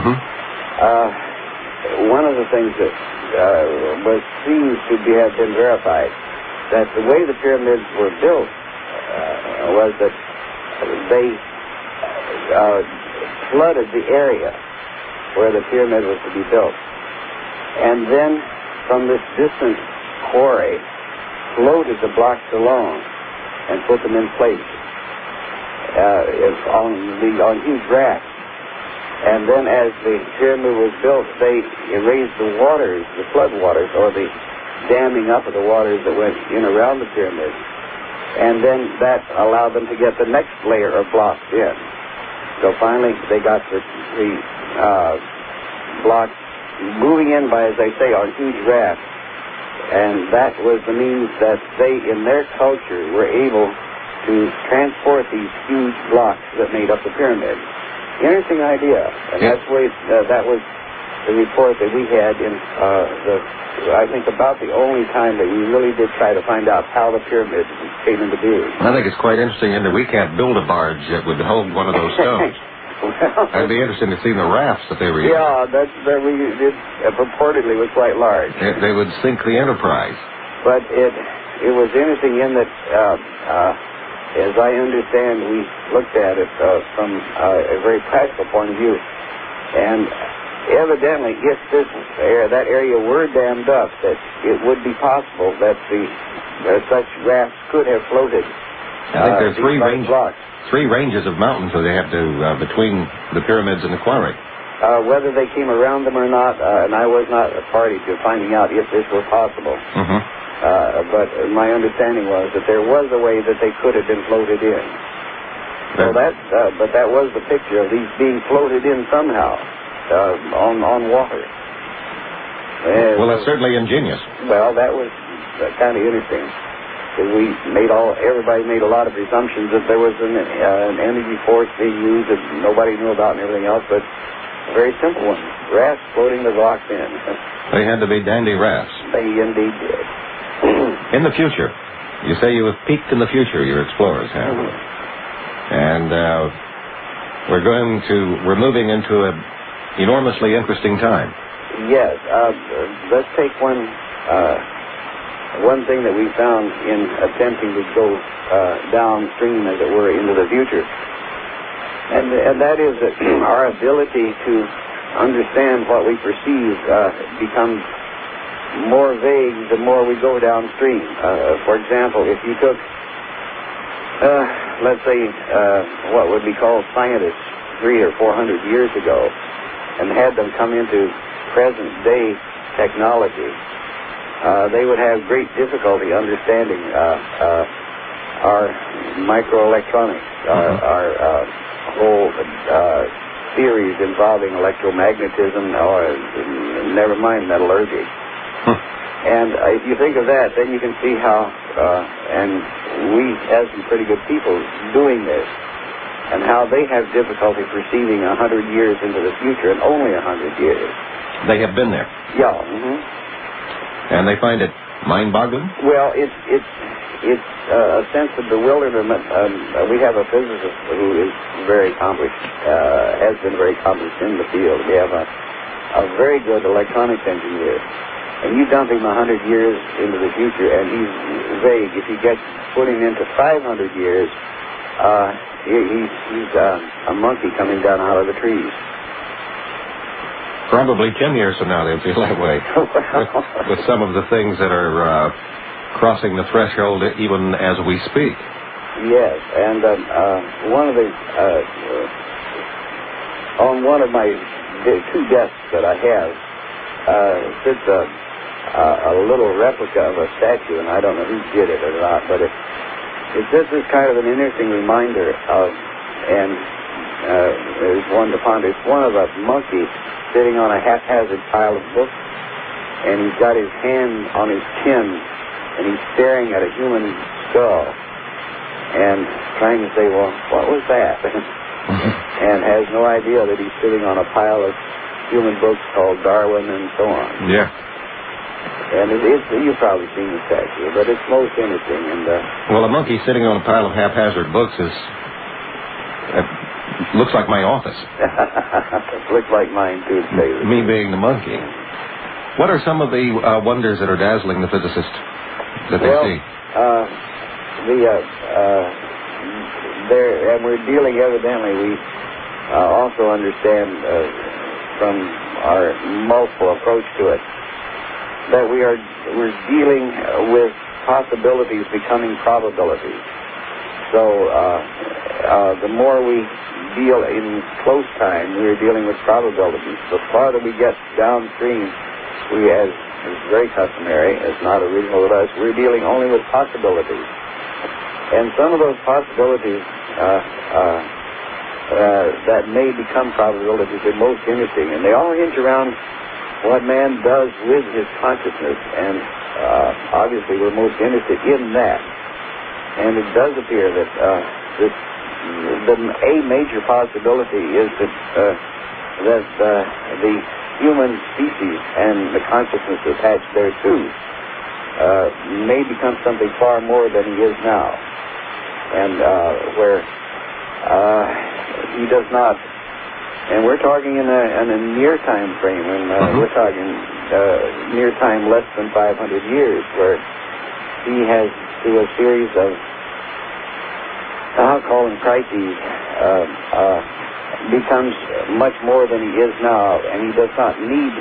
One of the things that seems to have been verified, that the way the pyramids were built was that they flooded the area where the pyramid was to be built, and then from this distant quarry floated the blocks along and put them in place on huge rafts. And then as the pyramid was built, they raised the waters, the flood waters, or the damming up of the waters that went in around the pyramid. And then that allowed them to get the next layer of blocks in. So finally, they got the blocks moving in by, as I say, on huge rafts. And that was the means that they, in their culture, were able to transport these huge blocks that made up the pyramid. Interesting idea. And that's the way, that was the report that we had in I think about the only time that we really did try to find out how the pyramid came into being. I think it's quite interesting in that we can't build a barge that would hold one of those stones. Well, I'd be interested to see the rafts that they were using. Yeah, that we did purportedly was quite large. They would sink the Enterprise. But it was interesting in that, as I understand, we looked at it from a very practical point of view. And evidently, if that area were dammed up, that it would be possible that such rafts could have floated. I think there are three ranges of mountains that they have to between the pyramids and the quarry. Whether they came around them or not, and I was not a party to finding out if this were possible. Mm-hmm. But my understanding was that there was a way that they could have been floated in. So but that was the picture of these being floated in somehow on water. Well, that's certainly ingenious. Well, that was kind of interesting. Everybody made a lot of assumptions that there was an energy force being used that nobody knew about and everything else, but a very simple one. Rafts floating the rocks in. They had to be dandy rafts. They indeed did. In the future, you say you have peeked in the future, your explorers have. Mm-hmm. And we're moving into an enormously interesting time. Yes. Let's take one thing that we found in attempting to go downstream, as it were, into the future. And that is that our ability to understand what we perceive becomes more vague the more we go downstream. For example, if you took, let's say, what would be called scientists 300 or 400 years ago and had them come into present-day technology, they would have great difficulty understanding our microelectronics, our whole theories involving electromagnetism, or never mind metallurgy. And if you think of that, then you can see how, and we have some pretty good people doing this, and how they have difficulty perceiving 100 years into the future, and only 100 years. They have been there. Yeah. Mm-hmm. And they find it mind-boggling? Well, it's a sense of bewilderment. We have a physicist who is very accomplished, has been very accomplished in the field. We have a very good electronics engineer. And you dump him 100 years into the future, and he's vague. If you put him into 500 years, he's a monkey coming down out of the trees. Probably 10 years from now they'll feel that way. with some of the things that are crossing the threshold even as we speak. Yes, and one of the on one of my two desks that I have sits a little replica of a statue, and I don't know who did it or not, but this is kind of an interesting reminder of, and there's one to ponder. It's one of a monkey sitting on a haphazard pile of books, and he's got his hand on his chin, and he's staring at a human skull, and trying to say, well, what was that? And has no idea that he's sitting on a pile of human books called Darwin and so on. Yeah. And you've probably seen the statue, but it's most interesting. And well, a monkey sitting on a pile of haphazard books looks like my office. It looks like mine, too. Me being the monkey. What are some of the wonders that are dazzling the physicist that they see? And we're dealing, evidently, we also understand from our multiple approach to it, that we're dealing with possibilities becoming probabilities. So the more we deal in close time, we're dealing with probabilities. The farther we get downstream, we, as is very customary, as not original with us, we're dealing only with possibilities. And some of those possibilities that may become probabilities are most interesting, and they all hinge around what man does with his consciousness, and obviously we're most interested in that. And it does appear that a major possibility is that the human species and the consciousness attached thereto may become something far more than he is now, and where he does not. And we're talking in a near time frame, and we're talking near time less than 500 years, where he has, through a series of, I'll call them crises, becomes much more than he is now, and he does not need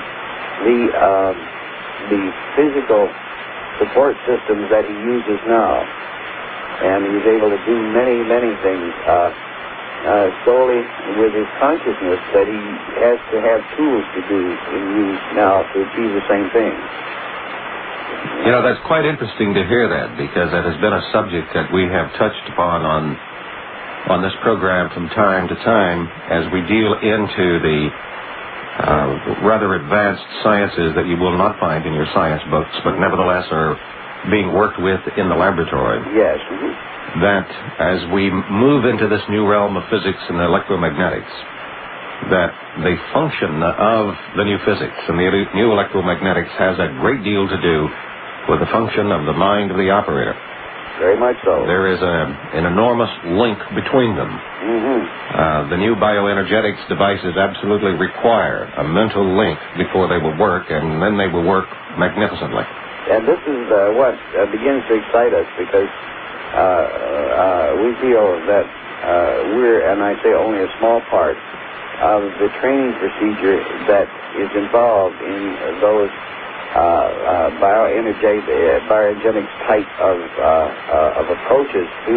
the physical support systems that he uses now, and he's able to do many, many things solely with his consciousness that he has to have tools to do and use now to achieve the same thing. You know, that's quite interesting to hear that, because that has been a subject that we have touched upon on this program from time to time as we deal into the rather advanced sciences that you will not find in your science books, but nevertheless are being worked with in the laboratory. Yes. That as we move into this new realm of physics and electromagnetics, that the function of the new physics and the new electromagnetics has a great deal to do with the function of the mind of the operator. Very much so. There is an enormous link between them. The new bioenergetics devices absolutely require a mental link before they will work, and then they will work magnificently. And this is what begins to excite us, because we feel that we're, and I say only a small part, of the training procedure that is involved in those bioenergetic type of approaches to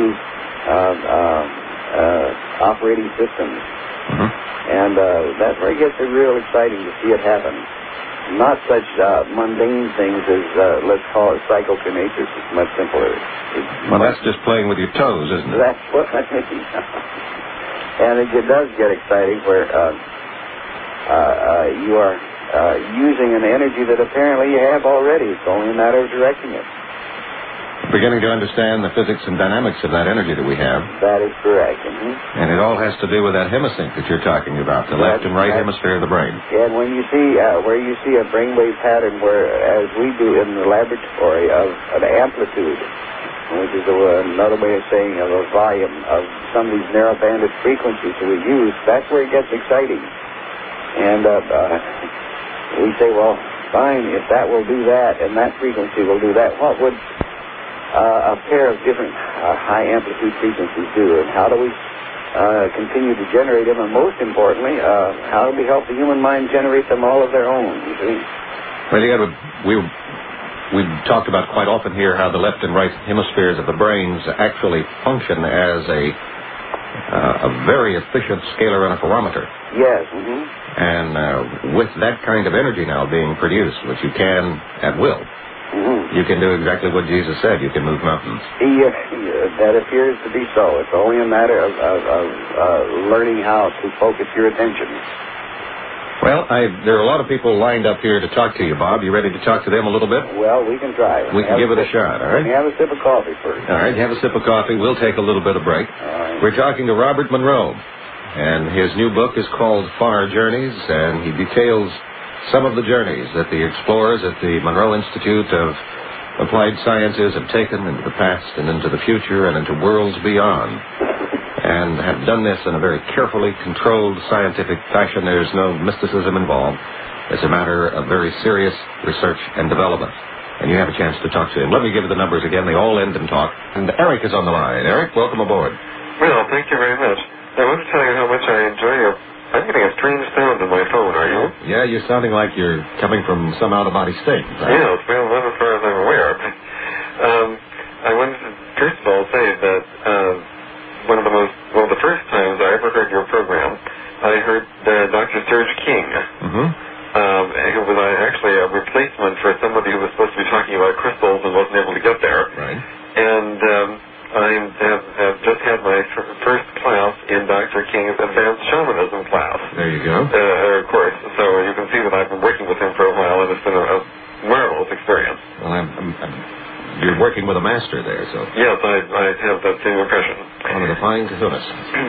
operating systems. And that's where it gets real exciting to see it happen. Not such mundane things as, let's call it psychokinesis. It's much simpler. Well, that's just playing with your toes, isn't it? That's what I mean. And it does get exciting where you are using an energy that apparently you have already. It's only a matter of directing it. Beginning to understand the physics and dynamics of that energy that we have. That is correct. And it all has to do with that hemisync that you're talking about, the left and right hemisphere of the brain. And when you see where you see a brainwave pattern, where, as we do in the laboratory, of an amplitude, which is another way of saying of a volume of some of these narrow-banded frequencies that we use, that's where it gets exciting. And we say, well, fine, if that will do that and that frequency will do that, what would a pair of different high-amplitude frequencies do? And how do we continue to generate them? And most importantly, how do we help the human mind generate them all of their own, you see? Well, we've talked about quite often here how the left and right hemispheres of the brains actually function as a very efficient scalar interferometer. Yes. And with that kind of energy now being produced, which you can at will, you can do exactly what Jesus said. You can move mountains. That appears to be so. It's only a matter of learning how to focus your attention. Well, there are a lot of people lined up here to talk to you, Bob. You ready to talk to them a little bit? Well, we can try. We can give it a shot, all right? Let me have a sip of coffee first. All right, have a sip of coffee. We'll take a little bit of break. All right. We're talking to Robert Monroe, and his new book is called Far Journeys, and he details some of the journeys that the explorers at the Monroe Institute of Applied Sciences have taken into the past and into the future and into worlds beyond, and have done this in a very carefully controlled scientific fashion. There's no mysticism involved. It's a matter of very serious research and development. And you have a chance to talk to him. Let me give you the numbers again. They all end in talk. And Eric is on the line. Eric, welcome aboard. Well, thank you very much. I want to tell you how much I enjoy your... I'm getting a strange sound on my phone, are you? Yeah, you're sounding like you're coming from some out-of-body state. Yes, well, not as far as I'm aware. working with a master there, so... Yes, I have that same impression. One of the fine kahunas.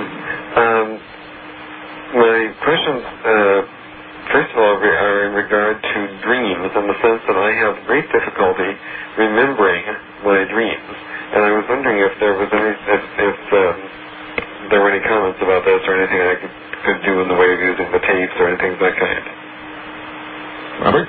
My questions, first of all, are in regard to dreams, in the sense that I have great difficulty remembering my dreams. And I was wondering if there was if there were any comments about this or anything I could do in the way of using the tapes or anything of that kind. Robert?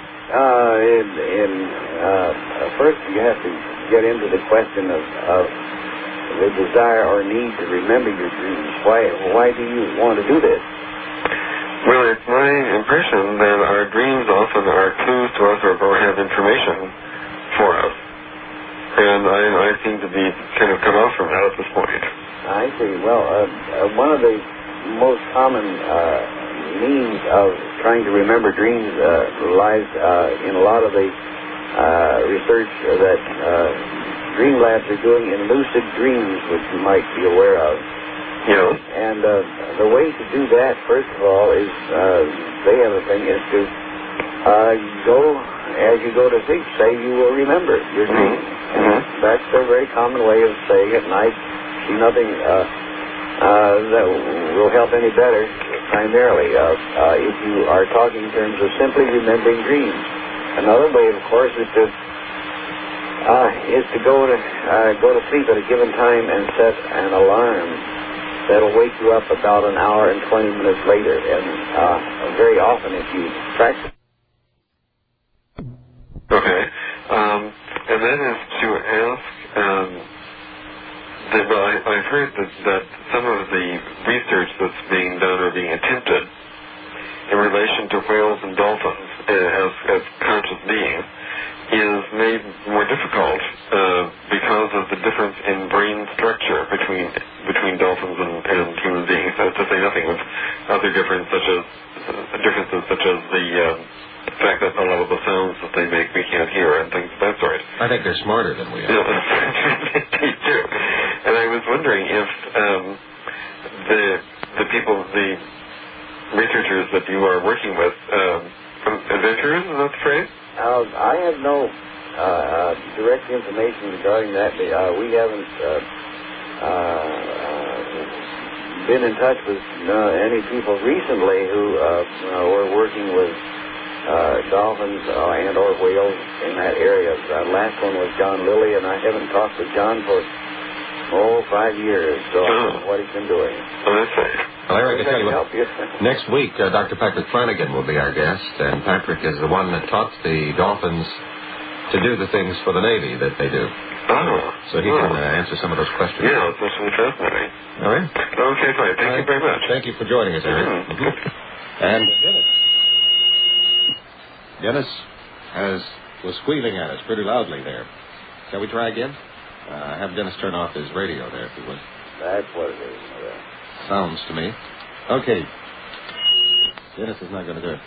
First you have to get into the question of the desire or need to remember your dreams. Why do you want to do this? Well, it's my impression that our dreams often are clues to us or have information for us. And I seem to be kind of cut off from that at this point. I see. Well, one of the most common means of trying to remember dreams lies in a lot of the research that dream labs are doing in lucid dreams, which you might be aware of. Yeah. And the way to do that, first of all, is they have a thing is to go as you go to sleep. Say you will remember your dream. And that's a very common way of saying it, and I see nothing that will help any better. Primarily, if you are talking in terms of simply remembering dreams. Another way, of course, is to go to sleep at a given time and set an alarm that'll wake you up about an hour and 20 minutes later. And very often, if you practice. Okay. And then is to ask. I've heard that some of the research that's being done or being attempted in relation to whales and dolphins as conscious beings is made more difficult because of the difference in brain structure between dolphins and human beings. To say nothing of other differences such as the fact that a lot of the sounds that they make we can't hear and things of that sort. I think they're smarter than we are. Yeah, they do. And I was wondering if the people, the researchers that you are working with, adventurers, is that the phrase? I have no direct information regarding that. We haven't been in touch with any people recently who were working with dolphins and or whales in that area. The last one was John Lilly, and I haven't talked with John for 5 years, so I don't know what he's been doing. Oh, that's right. Well, Eric, I tell you help you. Next week, Dr. Patrick Flanagan will be our guest, and Patrick is the one that taught the dolphins to do the things for the Navy that they do. Oh. So he can answer some of those questions. Yeah, that's really fascinating. All right? Okay, fine. Thank you very much. Thank you for joining us, Eric. And Dennis was squealing at us pretty loudly there. Shall we try again? Have Dennis turn off his radio there, if he would. That's what it is. Sounds to me. Okay. Dennis is not going to do it.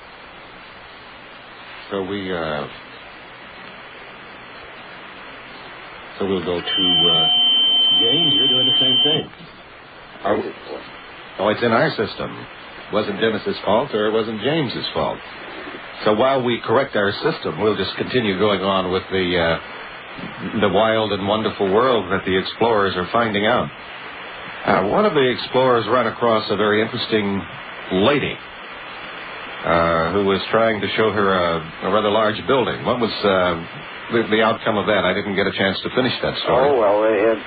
So we'll go to James. You're doing the same thing. Oh, it's in our system. It wasn't Dennis's fault, or it wasn't James's fault. So while we correct our system, we'll just continue going on with the wild and wonderful world that the explorers are finding out. One of the explorers ran across a very interesting lady who was trying to show her a rather large building. What was the outcome of that? I didn't get a chance to finish that story. Oh, well,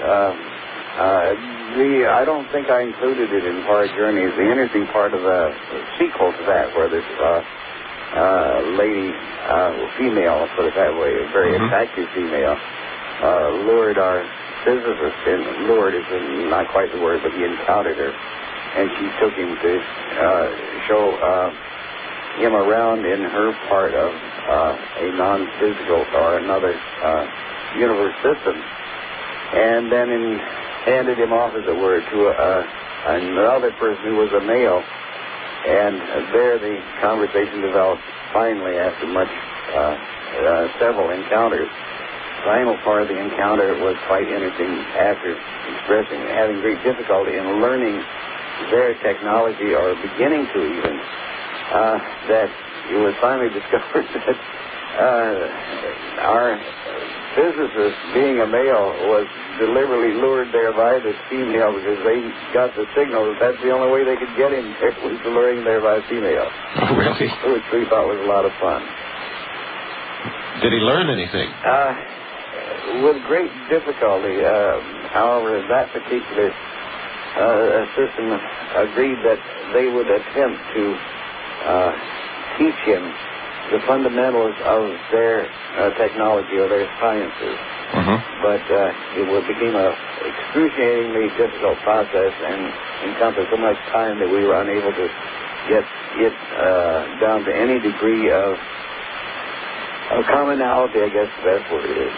I don't think I included it in Horror Journeys. The interesting part of the sequel to that, where this lady, female, let's put it that way, a very attractive female, lured our physicist, and lured is not quite the word, but he encountered her, and she took him to show him around in her part of a non-physical or another universe system, and then handed him off, as it were, to another person who was a male. And there the conversation developed finally after several encounters. The final part of the encounter was quite interesting after having great difficulty in learning their technology, or beginning to even, that it was finally discovered that our physicist, being a male, was deliberately lured there by this female because they got the signal that that's the only way they could get him there was luring there by a female. Oh, really? Which we thought was a lot of fun. Did he learn anything? With great difficulty. However, that particular system agreed that they would attempt to teach him the fundamentals of their technology or their sciences. But it became an excruciatingly difficult process and encompassed so much time that we were unable to get it down to any degree of commonality, I guess the best word is.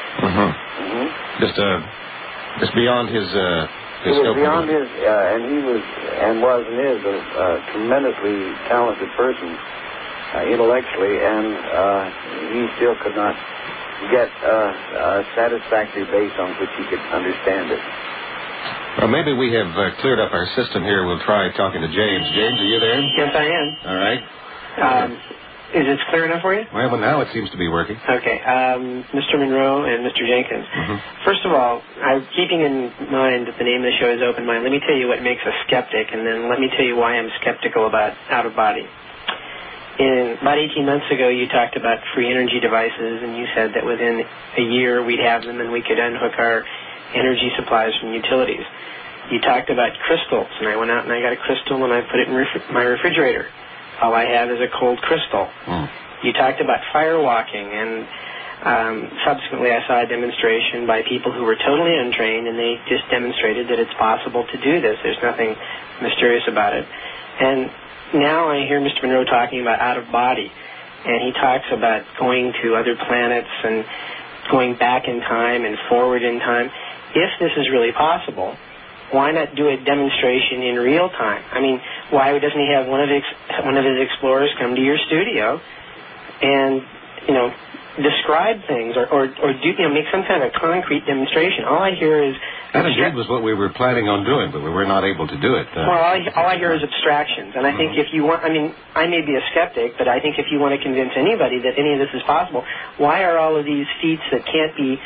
Just beyond his it was beyond his, and he was and is a tremendously talented person intellectually, and he still could not get a satisfactory base on which he could understand it. Well, maybe we have cleared up our system here. We'll try talking to James. James, are you there? Yes, I am. All right. Is it clear enough for you? Well, now it seems to be working. Okay. Mr. Monroe and Mr. Jenkins. First of all, keeping in mind that the name of the show is Open Mind, let me tell you what makes a skeptic, and then let me tell you why I'm skeptical about out-of-body. About 18 months ago, you talked about free energy devices, and you said that within a year we'd have them and we could unhook our energy supplies from utilities. You talked about crystals, and I went out and I got a crystal and I put it in my refrigerator. All I have is a cold crystal. You talked about firewalking, and subsequently I saw a demonstration by people who were totally untrained, and they just demonstrated that it's possible to do this. There's nothing mysterious about it. And now I hear Mr. Monroe talking about out-of-body, and he talks about going to other planets and going back in time and forward in time. If this is really possible, why not do a demonstration in real time? I mean, why doesn't he have one of his explorers come to your studio and, describe things or do, make some kind of concrete demonstration? All I hear is... That indeed was what we were planning on doing, but we were not able to do it. Well, all I hear is abstractions. And I think if you want... I mean, I may be a skeptic, but I think if you want to convince anybody that any of this is possible, why are all of these feats that can't be...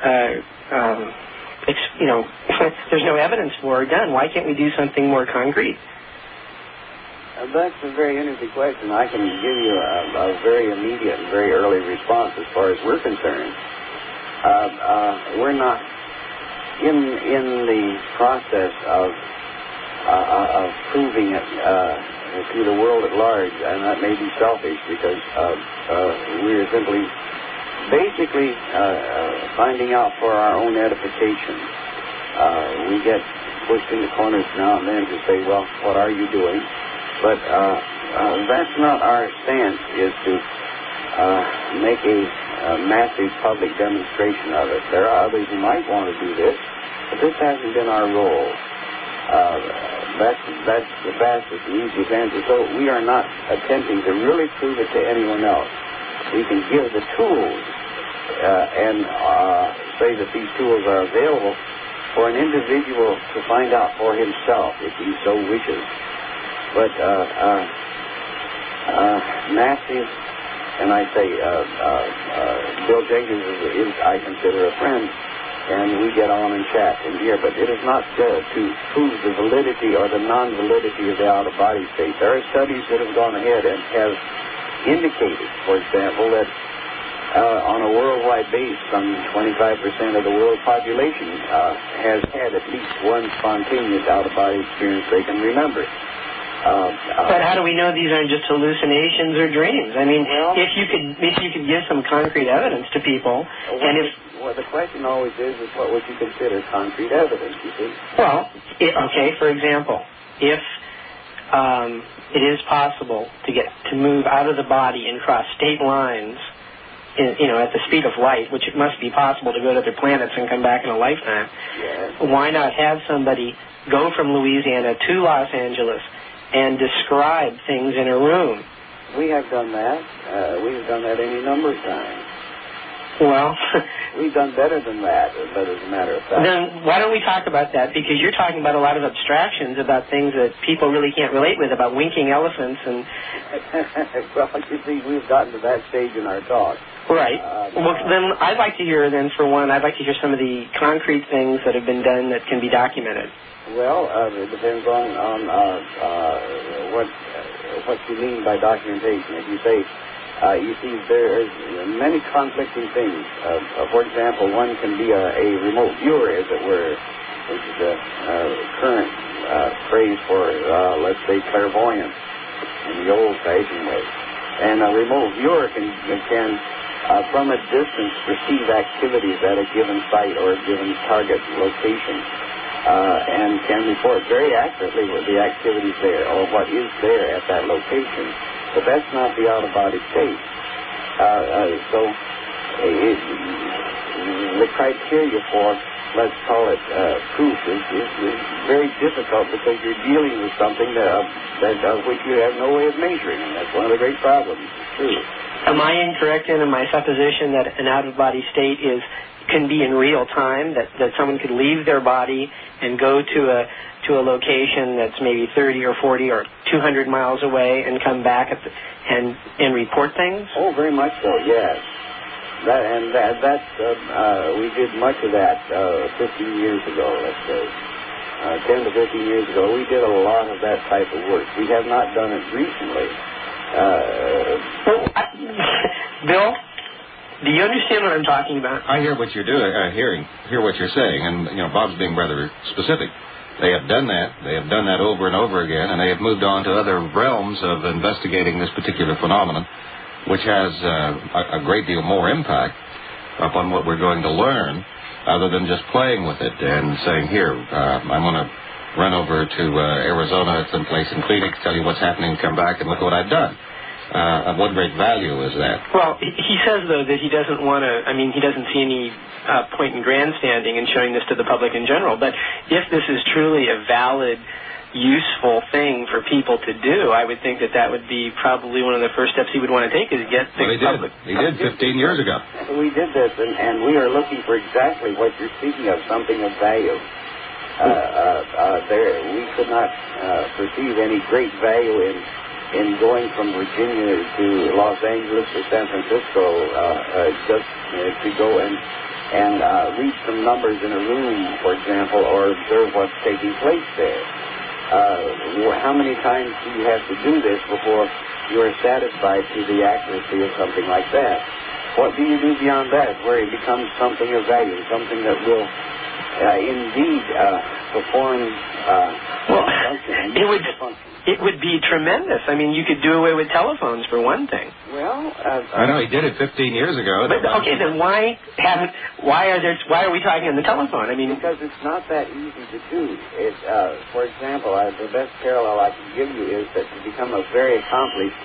there's no evidence for or done. Why can't we do something more concrete? That's a very interesting question. I can give you a very immediate and very early response as far as we're concerned. We're not in the process of proving it to the world at large, and that may be selfish because we're simply basically finding out for our own edification. We get pushed into corners now and then to say, well, what are you doing? But that's not our stance, is to make a massive public demonstration of it. There are others who might want to do this, but this hasn't been our role. That's the fastest and easiest answer. So we are not attempting to really prove it to anyone else. We can give the tools and say that these tools are available for an individual to find out for himself if he so wishes. But massive, and I say Bill Jenkins is I consider a friend, and we get on and chat and hear, but it is not to prove the validity or the non-validity of the out-of-body state. There are studies that have gone ahead and have indicated, for example, that on a worldwide base, some 25% of the world population has had at least one spontaneous out-of-body experience they can remember. But how do we know these aren't just hallucinations or dreams? I mean, if you could give some concrete evidence to people, well, the question always is what would you consider concrete evidence? You see? Well, okay. For example, if it is possible to move out of the body and cross state lines, at the speed of light, which it must be possible to go to other planets and come back in a lifetime. Yes. Why not have somebody go from Louisiana to Los Angeles and describe things in a room? We have done that. We have done that any number of times. Well, we've done better than that, but as a matter of fact. Then why don't we talk about that? Because you're talking about a lot of abstractions about things that people really can't relate with, about winking elephants and... Well, you see, we've gotten to that stage in our talk. Right. Well, then I'd like to hear, for one, I'd like to hear some of the concrete things that have been done that can be documented. Well, it depends on what you mean by documentation. If you say, you see, there's many conflicting things. For example, one can be a remote viewer, as it were, which is a current phrase for, let's say, clairvoyance in the old-fashioned way. And a remote viewer can from a distance, perceive activities at a given site or a given target location, and can report very accurately what the activities there or what is there at that location. But that's not the out-of-body state. So the criteria for, let's call it, proof is very difficult because you're dealing with something that which you have no way of measuring, and that's one of the great problems. It's true. Am I incorrect in my supposition that an out-of-body state can be in real time, that someone could leave their body and go to a location that's maybe 30 or 40 or 200 miles away and come back and report things? Oh, very much so, yes. We did much of that 15 years ago, let's say. 10 to 15 years ago, we did a lot of that type of work. We have not done it recently. Bill, do you understand what I'm talking about? I hear what you're doing. Hear what you're saying, and Bob's being rather specific. They have done that. They have done that over and over again, and they have moved on to other realms of investigating this particular phenomenon, which has a great deal more impact upon what we're going to learn, other than just playing with it and saying, "Here, I'm going to run over to Arizona at some place in Phoenix, tell you what's happening, come back, and look what I've done." Of what great value is that? Well, he says, though, that he doesn't want to, he doesn't see any point in grandstanding and showing this to the public in general. But if this is truly a valid, useful thing for people to do, I would think that would be probably one of the first steps he would want to take, is get the public. He did 15 years ago. We did this, and we are looking for exactly what you're speaking of, something of value. We could not perceive any great value in going from Virginia to Los Angeles or San Francisco just to go and read some numbers in a room, for example, or observe what's taking place there. How many times do you have to do this before you are satisfied to the accuracy of something like that? What do you do beyond that, where it becomes something of value, something that will indeed perform function? It would be tremendous. You could do away with telephones, for one thing. Well, I know he did it 15 years ago. But okay, then why are we talking on the telephone? Because it's not that easy to do. For example, the best parallel I can give you is that to become a very accomplished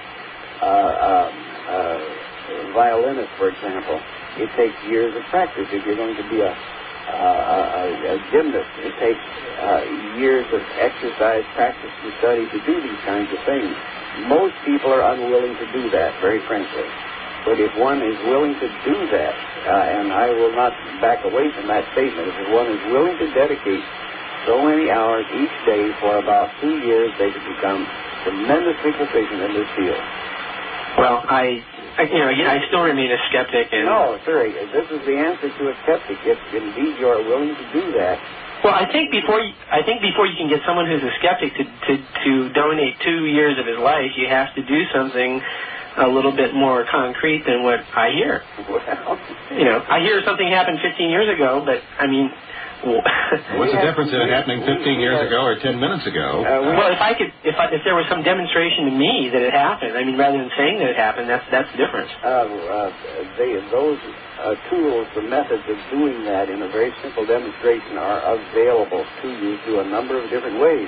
violinist, for example, it takes years of practice. If you're going to be a gymnast, it takes years of exercise, practice, and study to do these kinds of things. Most people are unwilling to do that, very frankly. But if one is willing to do that, and I will not back away from that statement, if one is willing to dedicate so many hours each day for about 2 years, they can become tremendously proficient in this field. Well, I still remain a skeptic. No, sir, this is the answer to a skeptic. If indeed you are willing to do that. Well, I think before you can get someone who's a skeptic to donate 2 years of his life, you have to do something a little bit more concrete than what I hear. Well, I hear something happened 15 years ago, but what's the difference in it happening 15 years ago or 10 minutes ago? Well, if there was some demonstration to me that it happened, rather than saying that it happened, that's the difference. Those tools, the methods of doing that in a very simple demonstration are available to you through a number of different ways.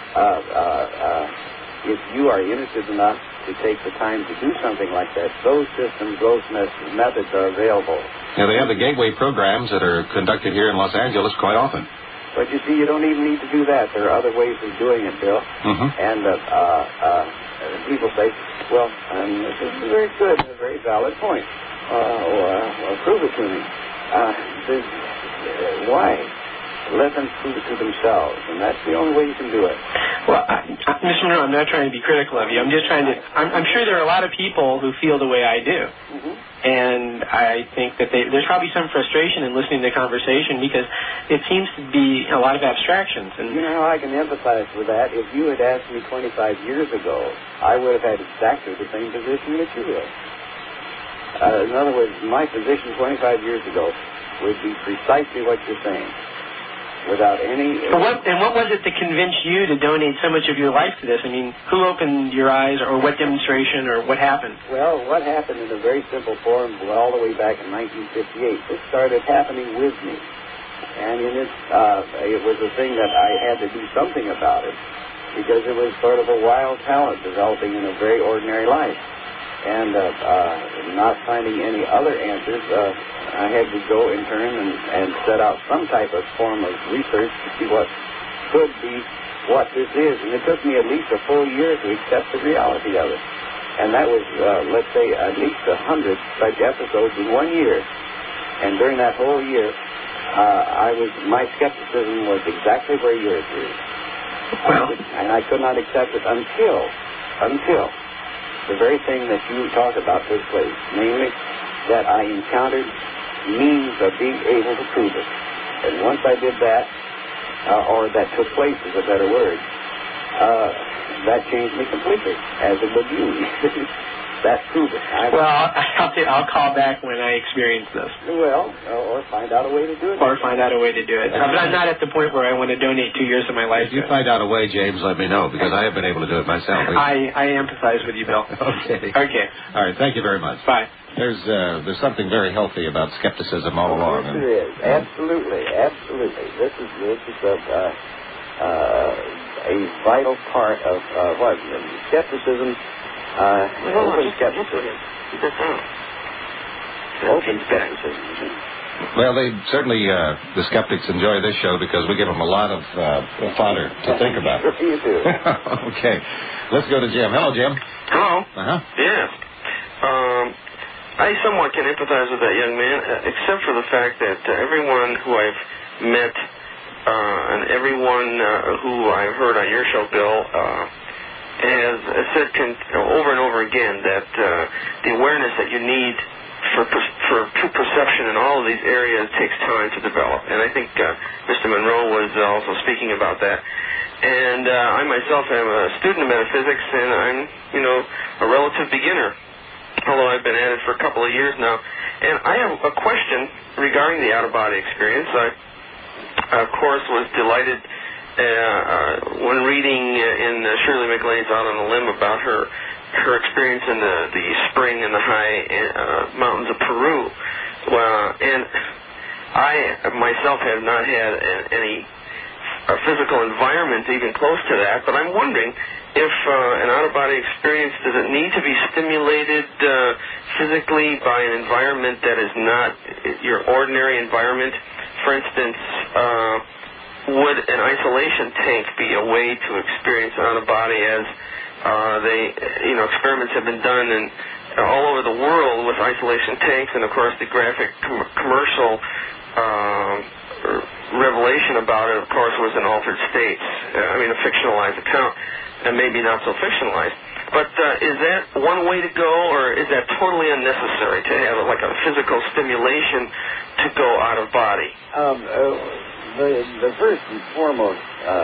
If you are interested enough to take the time to do something like that, those systems, those methods are available. Yeah, they have the gateway programs that are conducted here in Los Angeles quite often. But you see, you don't even need to do that. There are other ways of doing it, Bill. Mm-hmm. And people say, well, this is very good, a very valid point. Well, prove it to me. Why? Let them prove it to themselves, and that's the only way you can do it. Well, Mr. Monroe, I'm not trying to be critical of you. I'm just trying to... I'm sure there are a lot of people who feel the way I do. Mm-hmm. And I think that there's probably some frustration in listening to the conversation because it seems to be a lot of abstractions. And you know how I can empathize with that? If you had asked me 25 years ago, I would have had exactly the same position that you have. In other words, my position 25 years ago would be precisely what you're saying. Without any... What was it that convinced you to donate so much of your life to this? I mean, who opened your eyes, or what demonstration, or what happened? Well, what happened in a very simple form all the way back in 1958. It started happening with me. And it was a thing that I had to do something about it, because it was sort of a wild talent developing in a very ordinary life. And not finding any other answers, I had to go in turn and set out some type of form of research to see what could be what this is. And it took me at least a full year to accept the reality of it. And that was, let's say, at least 100 such episodes in 1 year. And during that whole year, my skepticism was exactly where yours is. And I could not accept it until the very thing that you talk about took place, namely that I encountered means of being able to prove it. And once I did that, or that took place is a better word, that changed me completely, as it would you. That proved it. I'll call back when I experience this. Well, or find out a way to do it. But I'm not at the point where I want to donate 2 years of my life. If you find out a way, James, let me know, because I have been able to do it myself. I empathize with you, Bill. Okay. All right, thank you very much. Bye. There's something very healthy about skepticism all along. Yes, there is. Absolutely. This is a vital part of what? Skepticism. Open skepticism. Open skepticism. Well, they certainly, the skeptics enjoy this show because we give them a lot of fodder to think about. Sure you do. Okay. Let's go to Jim. Hello, Jim. Hello. Uh-huh. Yes. I somewhat can empathize with that young man, except for the fact that everyone who I've met and everyone who I've heard on your show, Bill, has said over and over again that the awareness that you need for true perception in all of these areas takes time to develop. And I think Mr. Monroe was also speaking about that. And I myself am a student of metaphysics, and I'm, a relative beginner, although I've been at it for a couple of years now. And I have a question regarding the out-of-body experience. I, of course, was delighted when reading in Shirley MacLaine's Out on a Limb about her experience in the spring in the high mountains of Peru. And I myself have not had any physical environment even close to that, but I'm wondering if an out-of-body experience, does it need to be stimulated physically by an environment that is not your ordinary environment? For instance, would an isolation tank be a way to experience out-of-body, as experiments have been done all over the world with isolation tanks, and of course the graphic commercial revelation about it, of course, was in altered states. A fictionalized account, and maybe not so fictionalized. But is that one way to go, or is that totally unnecessary to have like a physical stimulation to go out of body? The first and foremost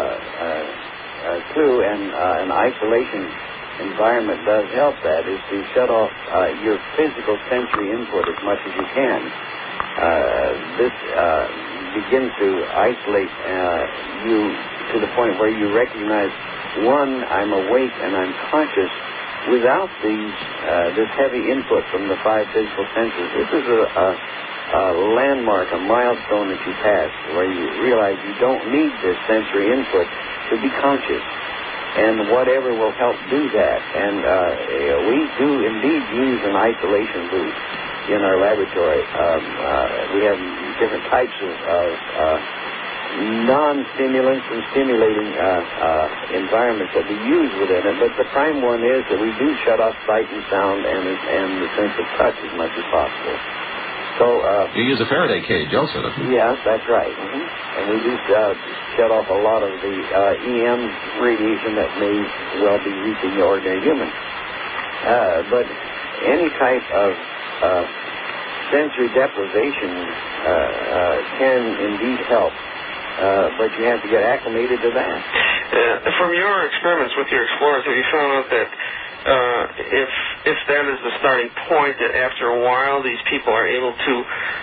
clue, and an isolation environment does help that, is to shut off your physical sensory input as much as you can. This begins to isolate you to the point where you recognize, one, I'm awake and I'm conscious without this heavy input from the five physical senses. This is a landmark, a milestone that you pass, where you realize you don't need this sensory input to be conscious, and whatever will help do that. And we do indeed use an isolation booth in our laboratory. We have different types of non-stimulants and stimulating environments that we use within it. But the prime one is that we do shut off sight and sound and the sense of touch as much as possible. So you use a Faraday cage also, don't you? Yes, that's right. And we do shut off a lot of the EM radiation that may well be reaching the ordinary human. But any type of sensory deprivation can indeed help, but you have to get acclimated to that. From your experiments with your explorers, have you found out that if that is the starting point, that after a while these people are able to,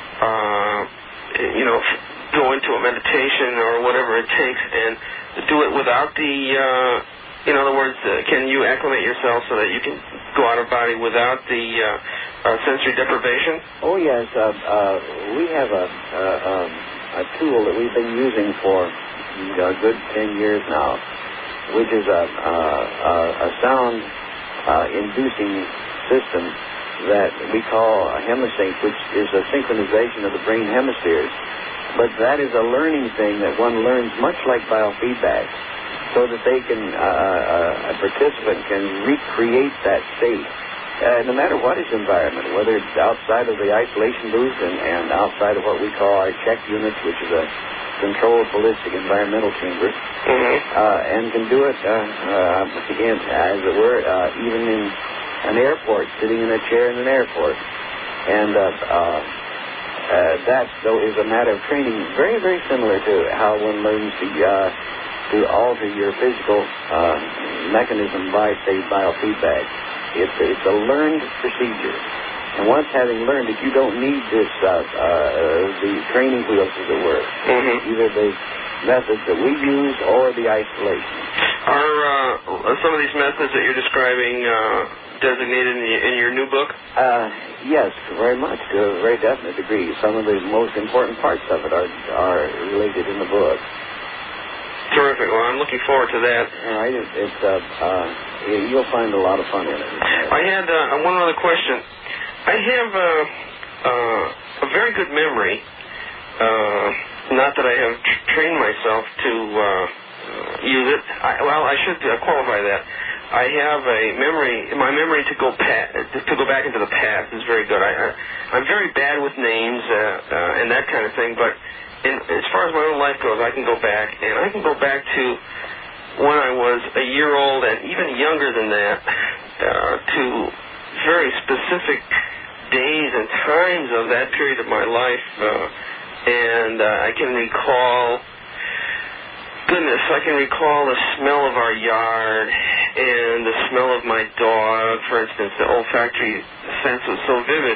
go into a meditation or whatever it takes and do it without the, in other words, can you acclimate yourself so that you can go out of body without the sensory deprivation? Oh, yes. We have a tool that we've been using for a good 10 years now, which is a sound inducing system that we call a hemisync, which is a synchronization of the brain hemispheres. But that is a learning thing that one learns much like biofeedback, so that they can, a participant can recreate that state, no matter what his environment, whether it's outside of the isolation booth and outside of what we call our check units, which is a controlled ballistic environmental chamber, and can do it, as it were, even in an airport, sitting in a chair in an airport. And that, though, is a matter of training very, very similar to how one learns to alter your physical mechanism by, say, biofeedback. It's a learned procedure. And once having learned it, you don't need this, the training wheels, as it were. Either the methods that we use or the isolation. Are some of these methods that you're describing designated in your new book? Yes, very much, to a very definite degree. Some of the most important parts of it are related in the book. Terrific. Well, I'm looking forward to that. All right. You'll find a lot of fun in it. I had one other question. I have a very good memory. Not that I have trained myself to use it. I should qualify that. I have a memory. My memory to go back into the past is very good. I'm very bad with names and that kind of thing. But as far as my own life goes, I can go back, and I can go back to when I was a year old and even younger than that, to very specific days and times of that period of my life, and I can recall. Goodness, I can recall the smell of our yard and the smell of my dog, for instance. The olfactory sense was so vivid.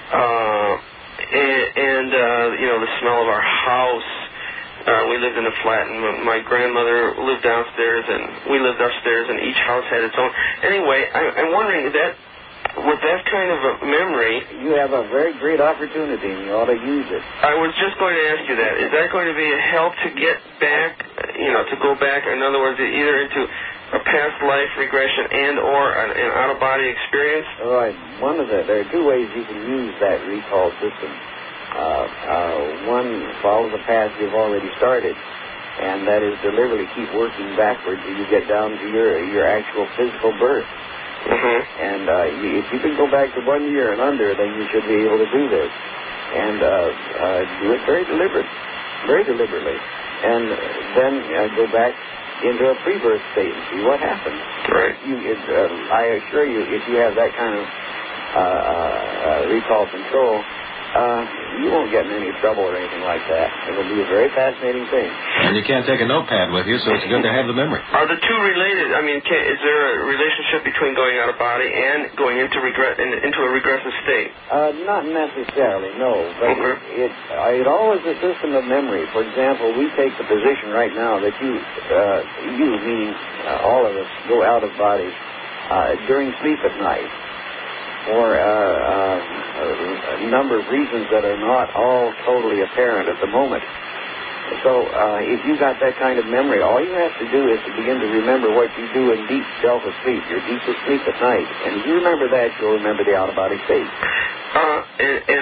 And the smell of our house. We lived in a flat, and my grandmother lived downstairs, and we lived upstairs, and each house had its own. Anyway, I'm wondering that with that kind of a memory... You have a very great opportunity, and you ought to use it. I was just going to ask you that. Is that going to be a help to get back, to go back, in other words, either into a past life regression and or an out-of-body experience? All right. There are two ways you can use that recall system. One, follow the path you've already started, and that is deliberately keep working backwards till you get down to your actual physical birth. And if you can go back to 1 year and under, then you should be able to do this. And do it very deliberately. And then go back into a pre-birth state and see what happens. Right. I assure you, if you have that kind of recall control, you won't get in any trouble or anything like that. It'll be a very fascinating thing. And you can't take a notepad with you, so it's good to have the memory. Are the two related? I mean, is there a relationship between going out of body and going into a regressive state? Not necessarily, no. But it all is a system of memory. For example, we take the position right now that you meaning all of us, go out of body during sleep at night. For a number of reasons that are not all totally apparent at the moment. So if you got that kind of memory, all you have to do is to begin to remember what you do in deep delta sleep, your deepest sleep at night. And if you remember that, you'll remember the out-of-body state. And is that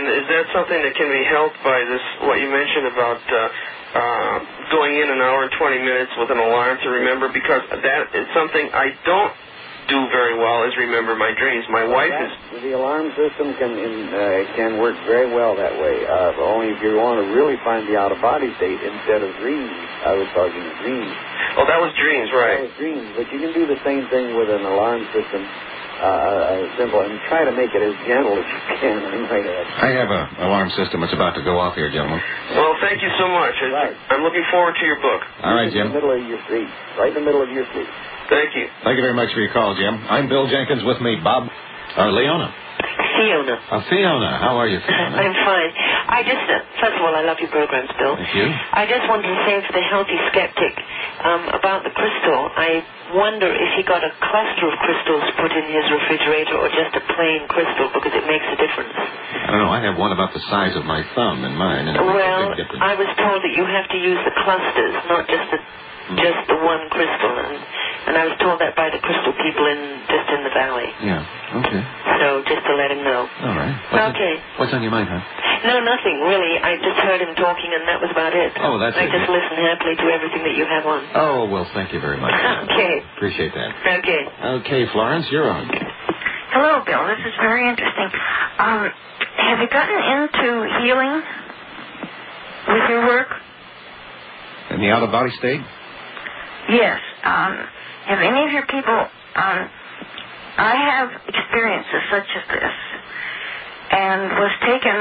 something that can be helped by this, what you mentioned about going in an hour and 20 minutes with an alarm to remember? Because that is something I don't do very well, is remember my dreams. My wife is... The alarm system can work very well that way. Only if you want to really find the out-of-body state instead of dreams. I was talking dreams. Oh, that was dreams, right. That was dreams. But you can do the same thing with an alarm system. Simple, and try to make it as gentle as you can. I have an alarm system that's about to go off here, gentlemen. Well, thank you so much. Right. I'm looking forward to your book. All right, Jim. In the middle of your sleep. Right in the middle of your sleep. Thank you. Thank you very much for your call, Jim. I'm Bill Jenkins. With me, Bob. Leona. Fiona. Fiona. How are you, Fiona? I'm fine. I just, first of all, I love your programs, Bill. Thank you. I just wanted to say for the healthy skeptic about the crystal, I wonder if he got a cluster of crystals put in his refrigerator or just a plain crystal, because it makes a difference. I don't know. I have one about the size of my thumb in mine. And well, I was told that you have to use the clusters, not just the one crystal, and I was told that by the crystal people in the valley. Yeah. Okay. So just to let him know. All right. What's on your mind, huh? No, nothing really. I just heard him talking, and that was about it. Oh, that's I it. just listen happily to everything that you have on. Oh, well, thank you very much. Okay. Appreciate that. Okay. Okay, Florence, you're on. Hello, Bill. This is very interesting. Have you gotten into healing with your work? In the out-of-body state? Yes. Have any of your people... I have experiences such as this, and was taken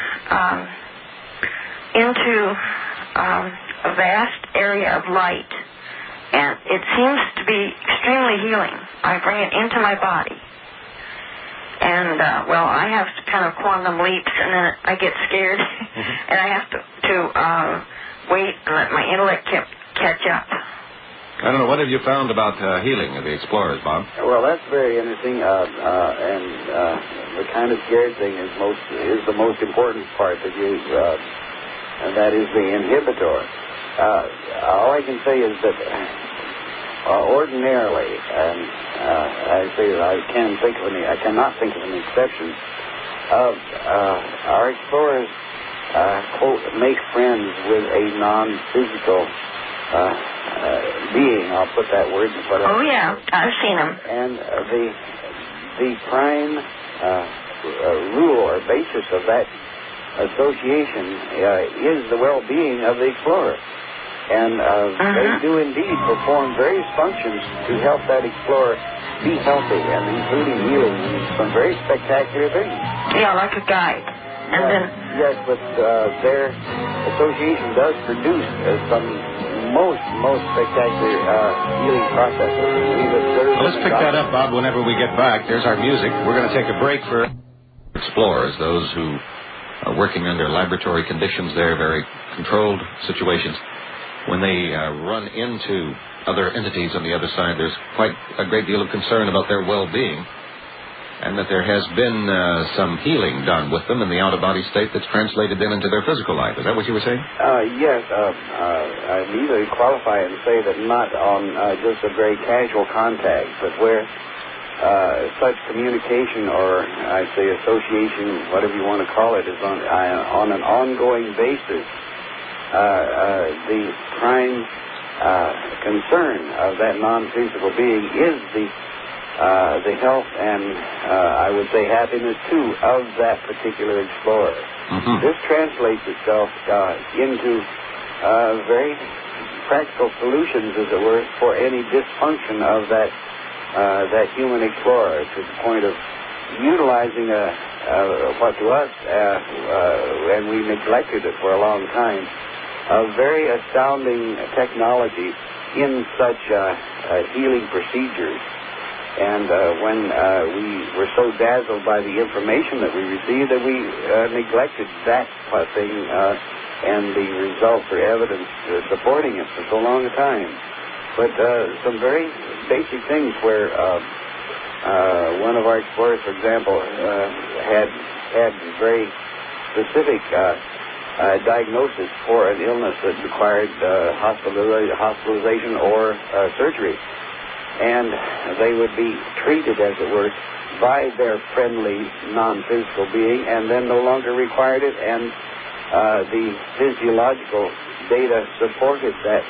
into a vast area of light, and it seems to be extremely healing. I bring it into my body, and I have kind of quantum leaps, and then I get scared, and I have to wait and let my intellect catch up. I don't know. What have you found about healing of the explorers, Bob? Well, that's very interesting, and the kind of scared thing is the most important part that you, and that is the inhibitor. All I can say is that ordinarily, and I say that I cannot think of an exception. Our explorers quote make friends with a non-physical being. I'll put that word in front of it. Oh, yeah. I've seen them. And the prime rule or basis of that association is the well-being of the explorer. And they do indeed perform various functions to help that explorer be healthy, and including healing some very spectacular things. Yeah, like a guide. And then... Yes, but their association does produce some most spectacular healing processes. Well, let's pick that up, Bob, whenever we get back. There's our music. We're going to take a break for explorers, those who are working under laboratory conditions there, very controlled situations. When they run into other entities on the other side, there's quite a great deal of concern about their well-being, and that there has been some healing done with them in the out-of-body state that's translated then into their physical life. Is that what you were saying? Yes. I need to qualify and say that not on just a very casual contact, but where such communication, or I'd say association, whatever you want to call it, is on an ongoing basis. The prime concern of that non-physical being is the health and I would say happiness too of that particular explorer. Mm-hmm. This translates itself into very practical solutions, as it were, for any dysfunction of that human explorer, to the point of utilizing what to us, and we neglected it for a long time, a very astounding technology in such healing procedures. And when we were so dazzled by the information that we received that we neglected that thing and the results or evidence supporting it for so long a time. But some very basic things where one of our explorers, for example, had very specific diagnosis for an illness that required hospitalization or surgery. and they would be treated, as it were, by their friendly, non-physical being, and then no longer required it, and the physiological data supported that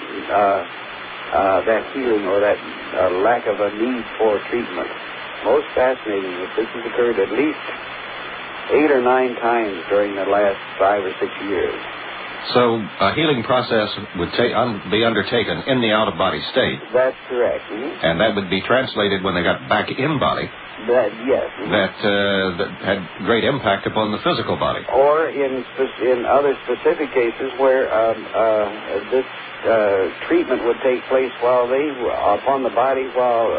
healing or that lack of a need for treatment. Most fascinating. This has occurred at least 8 or 9 times during the last 5 or 6 years. So a healing process would be undertaken in the out-of-body state. That's correct. Mm-hmm. And that would be translated when they got back in body. Yes. Mm-hmm. That had great impact upon the physical body. Or in other specific cases where this treatment would take place while they were upon the body, while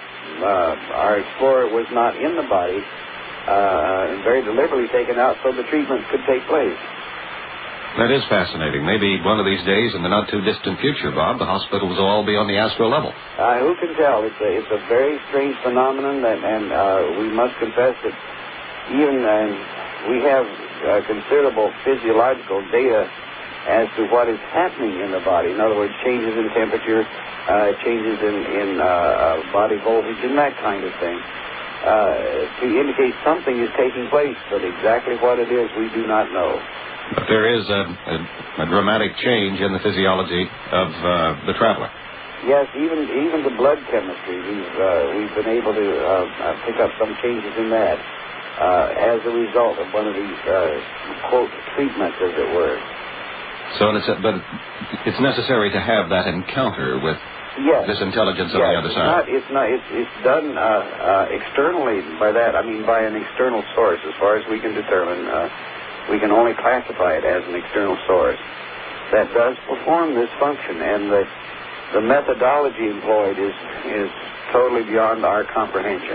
our explorer was not in the body, and very deliberately taken out so the treatment could take place. That is fascinating. Maybe one of these days in the not-too-distant future, Bob, the hospitals will all be on the astral level. Who can tell? It's a very strange phenomenon, and we must confess that even we have considerable physiological data as to what is happening in the body. In other words, changes in temperature, changes in body voltage, and that kind of thing, to indicate something is taking place, but exactly what it is, we do not know. But there is a dramatic change in the physiology of the traveler. Yes, even the blood chemistry, we've been able to pick up some changes in that as a result of one of these, quote, treatments, as it were. So but it's necessary to have that encounter with this intelligence on the other side. It's done externally by that. I mean, by an external source, as far as we can determine. We can only classify it as an external source that does perform this function, and the methodology employed is totally beyond our comprehension.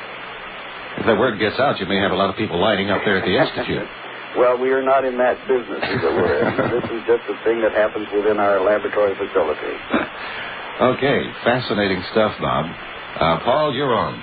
If the word gets out, you may have a lot of people lining up there at the Institute. Well, we are not in that business, as it were. This is just a thing that happens within our laboratory facility. Okay, fascinating stuff, Bob. Paul, you're on.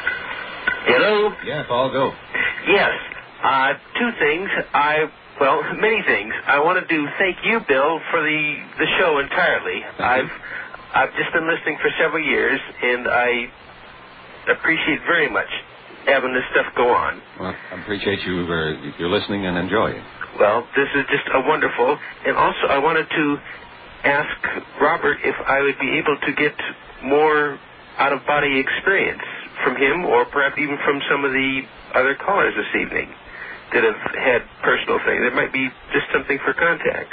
Hello? Yeah, Paul, go. Yes. 2 things. Many things. I wanted to thank you, Bill, for the show entirely. I've just been listening for several years, and I appreciate very much having this stuff go on. Well, I appreciate you're listening and enjoying. Well, this is just a wonderful. And also, I wanted to ask Robert if I would be able to get more out-of-body experience from him, or perhaps even from some of the other callers this evening that have had personal things. There might be just something for contact.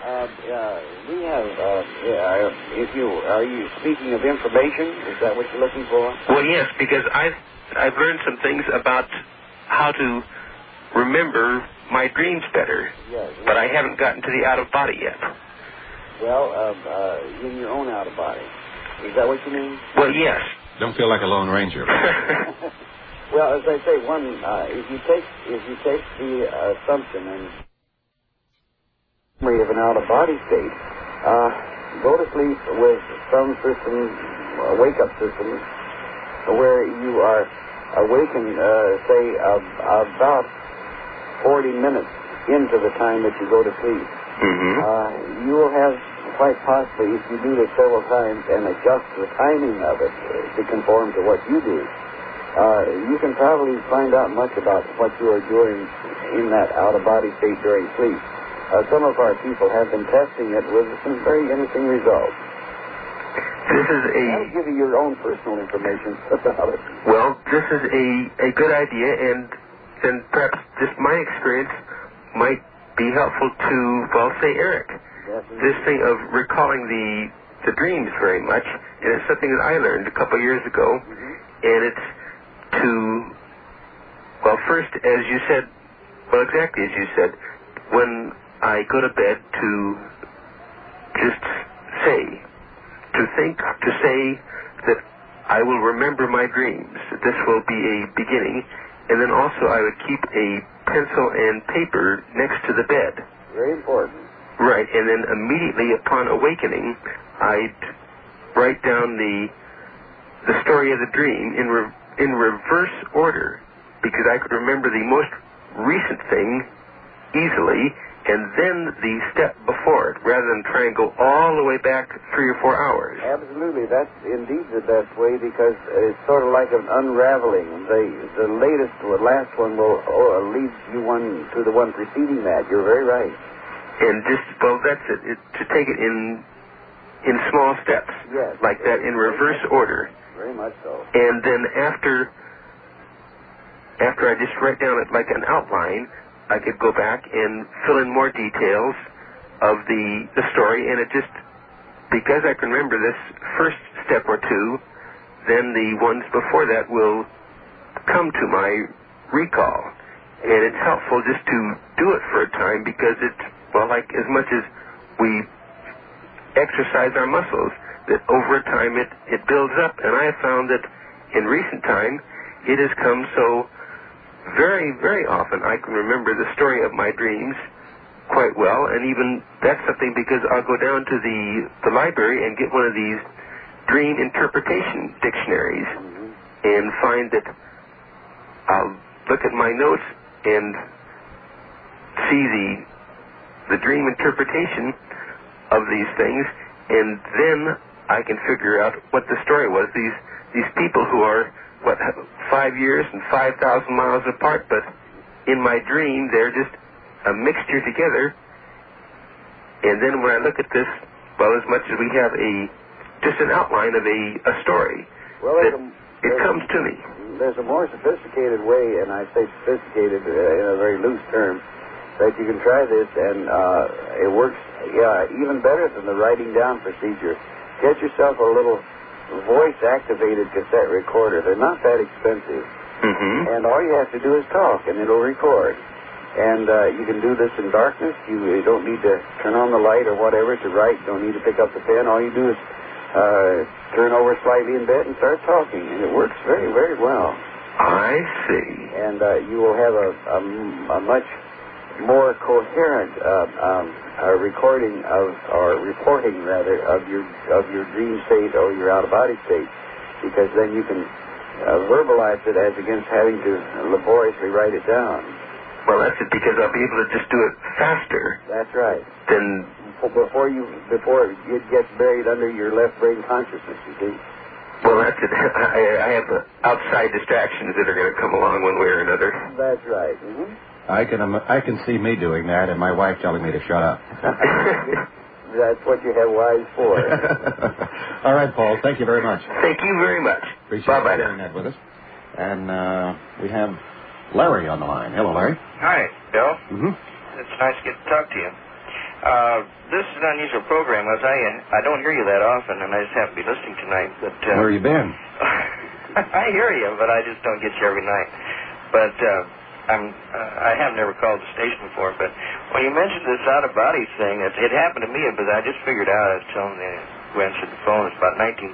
We have, are you speaking of information? Is that what you're looking for? Well, yes, because I've learned some things about how to remember my dreams better, but I haven't gotten to the out-of-body yet. Well, in your own out-of-body. Is that what you mean? Well, yes. Don't feel like a Lone Ranger. Well, as I say, if you take the assumption and memory of an out-of-body state, go to sleep with some system, wake-up systems, where you are awakened, say, about 40 minutes into the time that you go to sleep. Mm-hmm. You will have, quite possibly, if you do this several times and adjust the timing of it to conform to what you do, you can probably find out much about what you are doing in that out-of-body state during sleep. Some of our people have been testing it with some very interesting results. I'll give you your own personal information about it. Well, this is a good idea, and perhaps just my experience might be helpful to, say, Eric. Definitely. This thing of recalling the dreams very much, and it's something that I learned a couple years ago, and it's first, as you said, exactly as you said, when I go to bed to just say that I will remember my dreams. This will be a beginning. And then also I would keep a pencil and paper next to the bed. Very important. Right, and then immediately upon awakening, I'd write down the story of the dream in reverse order, because I could remember the most recent thing easily, and then the step before it, rather than try and go all the way back 3 or 4 hours. Absolutely. That's indeed the best way, because it's sort of like an unraveling. The last one will lead you to the one preceding that. You're very right. And that's it. To take it in small steps. Yes. Like that, in reverse order. Very much so. And then after I just write down it like an outline, I could go back and fill in more details of the story, and it just, because I can remember this first step or two, then the ones before that will come to my recall. And it's helpful just to do it for a time, because it's, well, like as much as we exercise our muscles, that over time it builds up. And I have found that in recent time it has come so very, very often I can remember the story of my dreams quite well, and even that's something because I'll go down to the library and get one of these dream interpretation dictionaries and find that I'll look at my notes and see the dream interpretation of these things, and then I can figure out what the story was. These people who are 5 years and 5,000 miles apart, but in my dream they're just a mixture together. And then when I look at this, well, as much as we have just an outline of a story, well, it comes to me. There's a more sophisticated way, and I say sophisticated in a very loose term, that you can try this, and it works even better than the writing down procedure. Get yourself a little voice-activated cassette recorder. They're not that expensive. And all you have to do is talk, and it'll record. And you can do this in darkness. You don't need to turn on the light or whatever to write. You don't need to pick up the pen. All you do is turn over slightly in bed and start talking. And it works very, very well. I see. And you will have a much more coherent recording reporting of your dream state or your out-of-body state, because then you can verbalize it as against having to laboriously write it down. Well, that's it, because I'll be able to just do it faster. That's right. Then before it gets buried under your left brain consciousness, you see. Well, that's it. I have outside distractions that are going to come along one way or another. That's right. I can see me doing that, and my wife telling me to shut up. That's what you have wives for. All right, Paul. Thank you very much. Thank you very much. Appreciate you sharing that with us. And we have Larry on the line. Hello, Larry. Hi, Bill. It's nice to get to talk to you. This is an unusual program, as I don't hear you that often, and I just happen to be listening tonight. But where have you been? I hear you, but I just don't get you every night. But I have never called the station before, but when you mentioned this out-of-body thing, it happened to me, but I just figured out, I was telling who answered the phone, it's about 1952,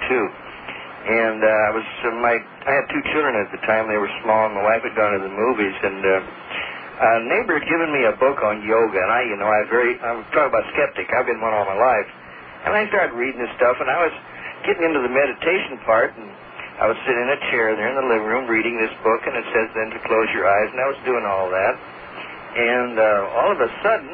and I had 2 children at the time. They were small, and my wife had gone to the movies, and a neighbor had given me a book on yoga, and I'm talking about skeptic. I've been one all my life, and I started reading this stuff, and I was getting into the meditation part, and I was sitting in a chair there in the living room reading this book, and it says then to close your eyes, and I was doing all that. And all of a sudden,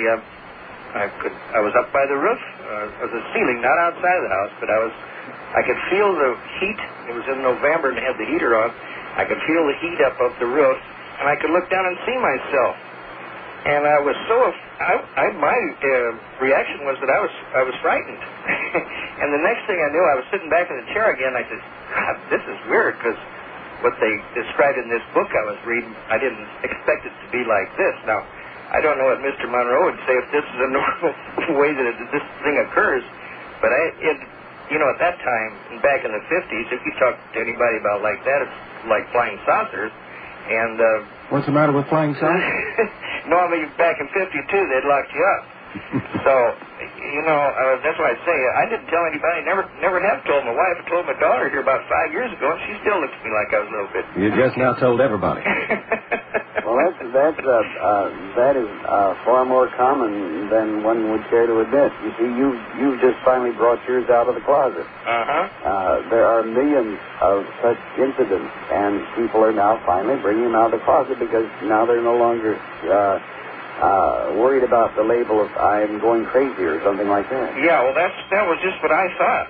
I was up by the roof, of the ceiling, not outside of the house, but I could feel the heat. It was in November, and they had the heater on. I could feel the heat up the roof, and I could look down and see myself. And I was my reaction was that I was frightened. And the next thing I knew, I was sitting back in the chair again. I said, God, this is weird, because what they described in this book I was reading, I didn't expect it to be like this. Now, I don't know what Mr. Monroe would say if this is a normal way that this thing occurs, but at that time, back in the 50s, if you talk to anybody about like that, it's like flying saucers. And what's the matter with flying saucers? Normally, back in 52, they'd locked you up. So, that's why I say I didn't tell anybody. Never have told my wife. I told my daughter here about 5 years ago, and she still looks at me like I was a little bit. You just now told everybody. Well, that is far more common than one would care to admit. You see, you've just finally brought yours out of the closet. There are millions of such incidents, and people are now finally bringing them out of the closet because now they're no longer worried about the label of I'm going crazy or something like that. Yeah, well, that was just what I thought.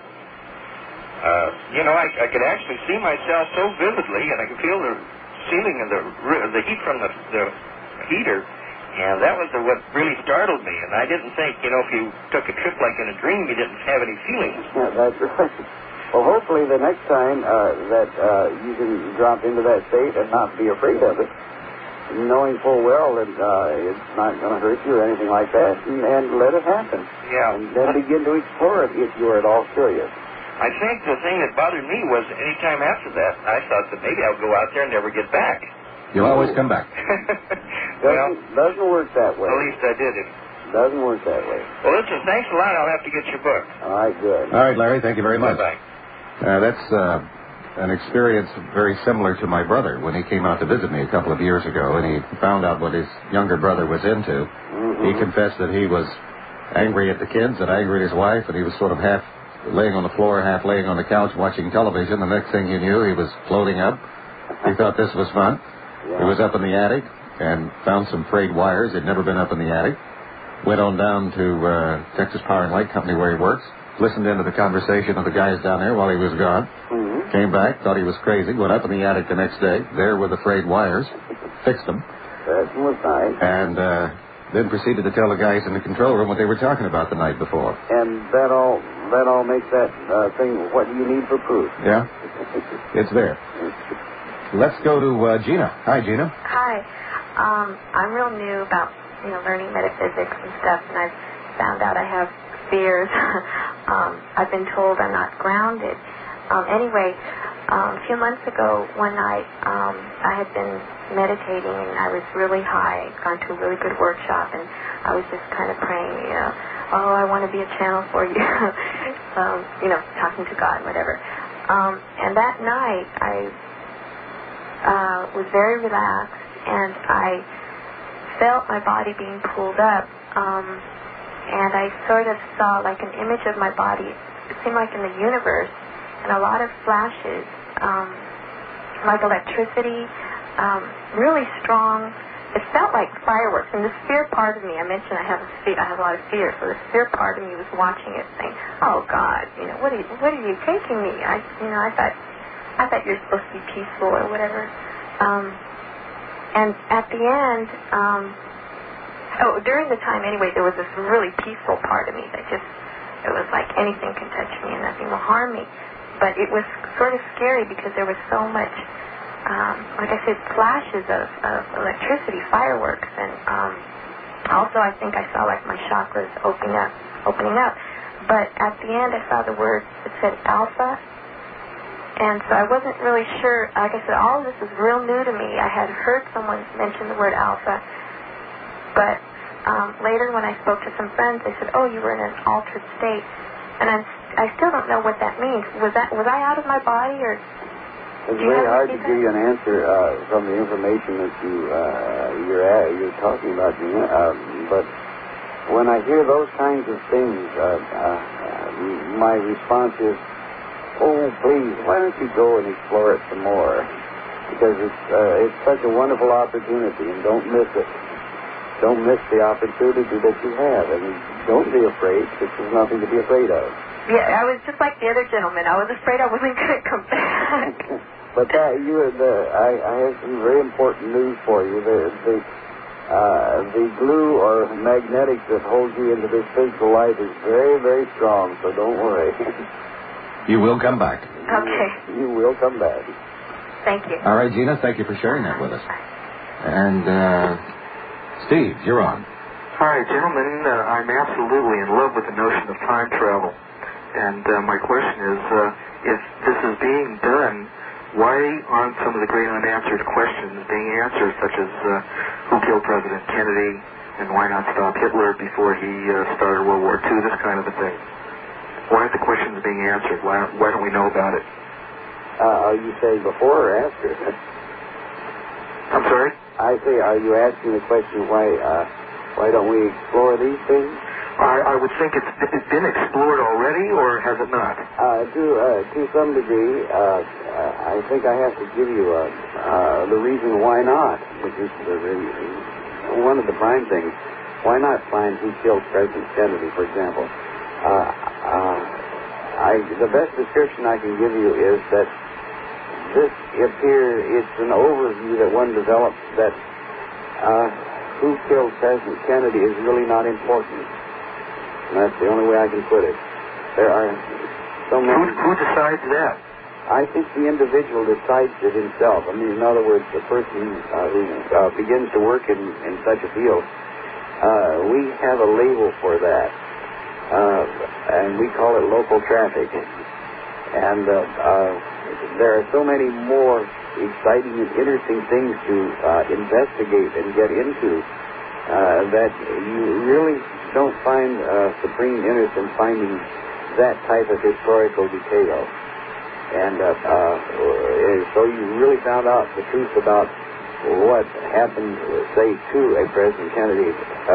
I could actually see myself so vividly, and I could feel the ceiling and the heat from the heater, and that was what really startled me. And I didn't think, if you took a trip like in a dream, you didn't have any feelings. Yeah, that's right. Well, hopefully the next time that you can drop into that state and not be afraid of it, knowing full well that it's not going to hurt you or anything like that, and let it happen. Yeah. And then begin to explore it if you're at all curious. I think the thing that bothered me was any time after that, I thought that maybe I'll go out there and never get back. You'll always come back. Doesn't work that way. At least I did it. Doesn't work that way. Well, listen, thanks a lot. I'll have to get your book. All right, good. All right, Larry, thank you very much. Bye-bye. That's an experience very similar to my brother when he came out to visit me a couple of years ago, and he found out what his younger brother was into. Mm-hmm. He confessed that he was angry at the kids and angry at his wife, and he was sort of half laying on the floor, half laying on the couch watching television. The next thing he knew, he was floating up. He thought this was fun. Yeah. He was up in the attic and found some frayed wires. He'd never been up in the attic. Went on down to Texas Power and Light Company where he works. Listened into the conversation of the guys down there while he was gone. Mm-hmm. Came back, thought he was crazy. Went up in the attic the next day. There were the frayed wires. Fixed them. That was nice. And then proceeded to tell the guys in the control room what they were talking about the night before. And that all makes that thing what you need for proof. Yeah? It's there. Let's go to Gina. Hi, Gina. Hi. I'm real new about, learning metaphysics and stuff, and I've found out I have fears. I've been told I'm not grounded. Anyway, a few months ago, one night, I had been meditating, and I was really high. I'd gone to a really good workshop, and I was just kind of praying, I want to be a channel for you, talking to God, whatever. And that night, I was very relaxed, and I felt my body being pulled up, and I sort of saw like an image of my body. It seemed like in the universe, and a lot of flashes, like electricity, really strong. It felt like fireworks. And the fear part of me, I mentioned I have a lot of fear, so the fear part of me was watching it, saying, "Oh God, what are you taking me?" I thought you're supposed to be peaceful or whatever. And at the end, during the time anyway, there was this really peaceful part of me that it was like anything can touch me and nothing will harm me. But it was sort of scary because there was so much, like I said, flashes of electricity, fireworks, and also I think I saw like my chakras opening up. But at the end I saw the word, it said alpha, and so I wasn't really sure. Like I said, all of this is real new to me. I had heard someone mention the word alpha, but later when I spoke to some friends, they said, "Oh, you were in an altered state," and I still don't know what that means. Was I out of my body, or? It's very hard to give you an answer from the information that you're talking about, Gina. But when I hear those kinds of things, my response is, "Oh, please, why don't you go and explore it some more? Because it's such a wonderful opportunity, and don't miss it. Don't miss the opportunity that you have, and don't be afraid, because there's nothing to be afraid of." Yeah, I was just like the other gentleman. I was afraid I wasn't going to come back. But I have some very important news for you. The glue or magnetics that holds you into this physical life is very, very strong, so don't worry. You will come back. Okay. You will come back. Thank you. All right, Gina, thank you for sharing that with us. And Steve, you're on. Hi, gentlemen. I'm absolutely in love with the notion of time travel. And my question is, if this is being done, why aren't some of the great unanswered questions being answered, such as who killed President Kennedy, and why not stop Hitler before he started World War II, this kind of a thing? Why aren't the questions being answered? Why don't we know about it? Are you saying before or after? I'm sorry? I say, are you asking the question, why don't we explore these things? I would think it's been explored already, or has it not? To some degree, I think I have to give you the reason why not, which is one of the prime things, why not find who killed President Kennedy, for example? The best description I can give you is that this it's an overview that one develops that who killed President Kennedy is really not important. And that's the only way I can put it. There are so many... Who decides that? I think the individual decides it himself. I mean, in other words, the person who begins to work in such a field, we have a label for that, and we call it local traffic. And there are so many more exciting and interesting things to investigate and get into that you really don't find supreme interest in finding that type of historical detail. And so you really found out the truth about what happened, say, to a President Kennedy.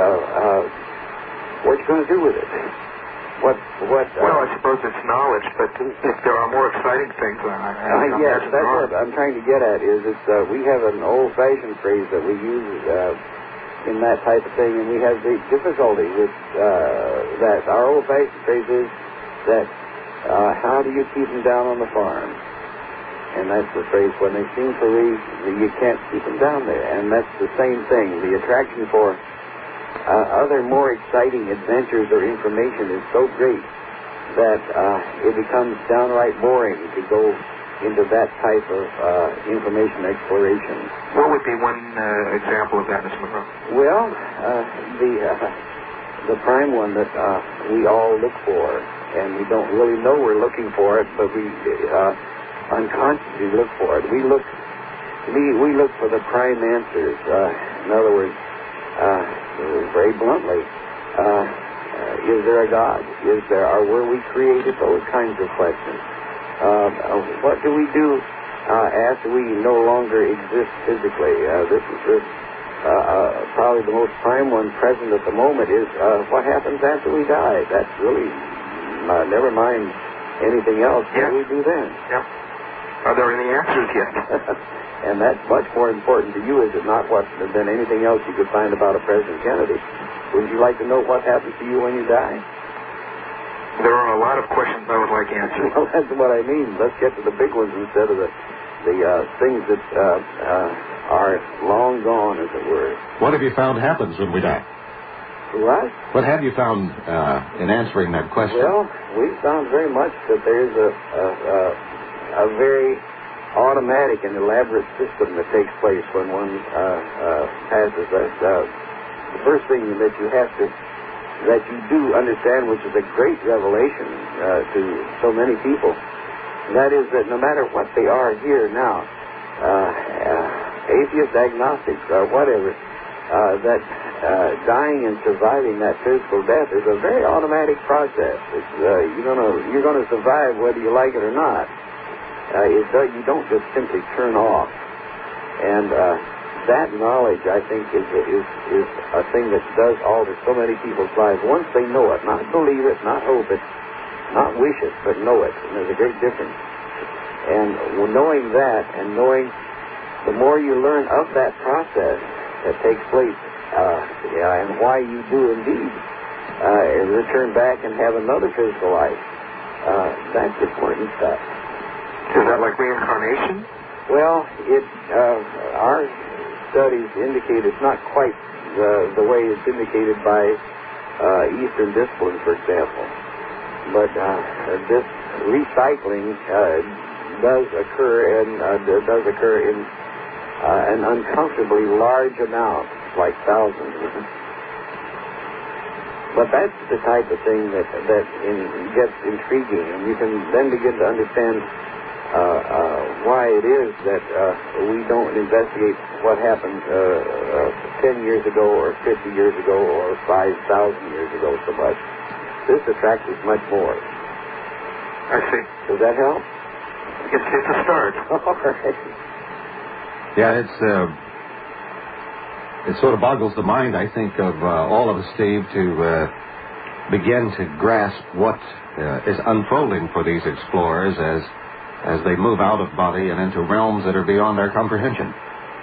What you going to do with it? Well, I suppose it's knowledge, but if there are more exciting things, yes, that's what I'm trying to get at. Is we have an old-fashioned phrase that we use in that type of thing, and we have the difficulty with that. Our old-fashioned phrase is that. How do you keep them down on the farm? And that's the phrase, when they seem free, you can't keep them down there. And that's the same thing. The attraction for other more exciting adventures or information is so great that it becomes downright boring to go into that type of information exploration. What would be one example of that, Mr. Monroe? Well, the prime one that we all look for. And we don't really know we're looking for it, but we unconsciously look for it. We look for the prime answers. In other words, very bluntly, is there a God? Were we created? Those kinds of questions. What do we do after we no longer exist physically? This is probably the most prime one present at the moment. Is what happens after we die? That's really. Never mind anything else. What do we do then? Yep. Are there any answers yet? And that's much more important to you, is it not, than anything else you could find about a President Kennedy? Would you like to know what happens to you when you die? There are a lot of questions I would like answered. Well, that's what I mean. Let's get to the big ones instead of the things that are long gone, as it were. What have you found happens when we die? What? What have you found in answering that question? Well, we found very much that there's a very automatic and elaborate system that takes place when one passes that. The first thing that you do understand, which is a great revelation to so many people, that is that no matter what they are here now, atheist, agnostic, whatever, that dying and surviving that physical death is a very automatic process. It's, you're gonna survive whether you like it or not. You don't just simply turn off. And that knowledge, I think, is a thing that does alter so many people's lives. Once they know it, not believe it, not hope it, not wish it, but know it. And there's a great difference. And knowing that, and knowing the more you learn of that process that takes place, and why you do indeed return back and have another physical life. That's important stuff. Is that like reincarnation? Well, our studies indicate it's not quite the way it's indicated by Eastern disciplines, for example. But this recycling does occur in an uncomfortably large amount, like thousands. But that's the type of thing that gets intriguing, and you can then begin to understand why it is that we don't investigate what happened 10 years ago or 50 years ago or 5,000 years ago so much. This attracts us much more. I see. Does that help? It's a start. All right. Yeah, it sort of boggles the mind, I think, of all of us, Steve, to begin to grasp what is unfolding for these explorers as they move out of body and into realms that are beyond our comprehension.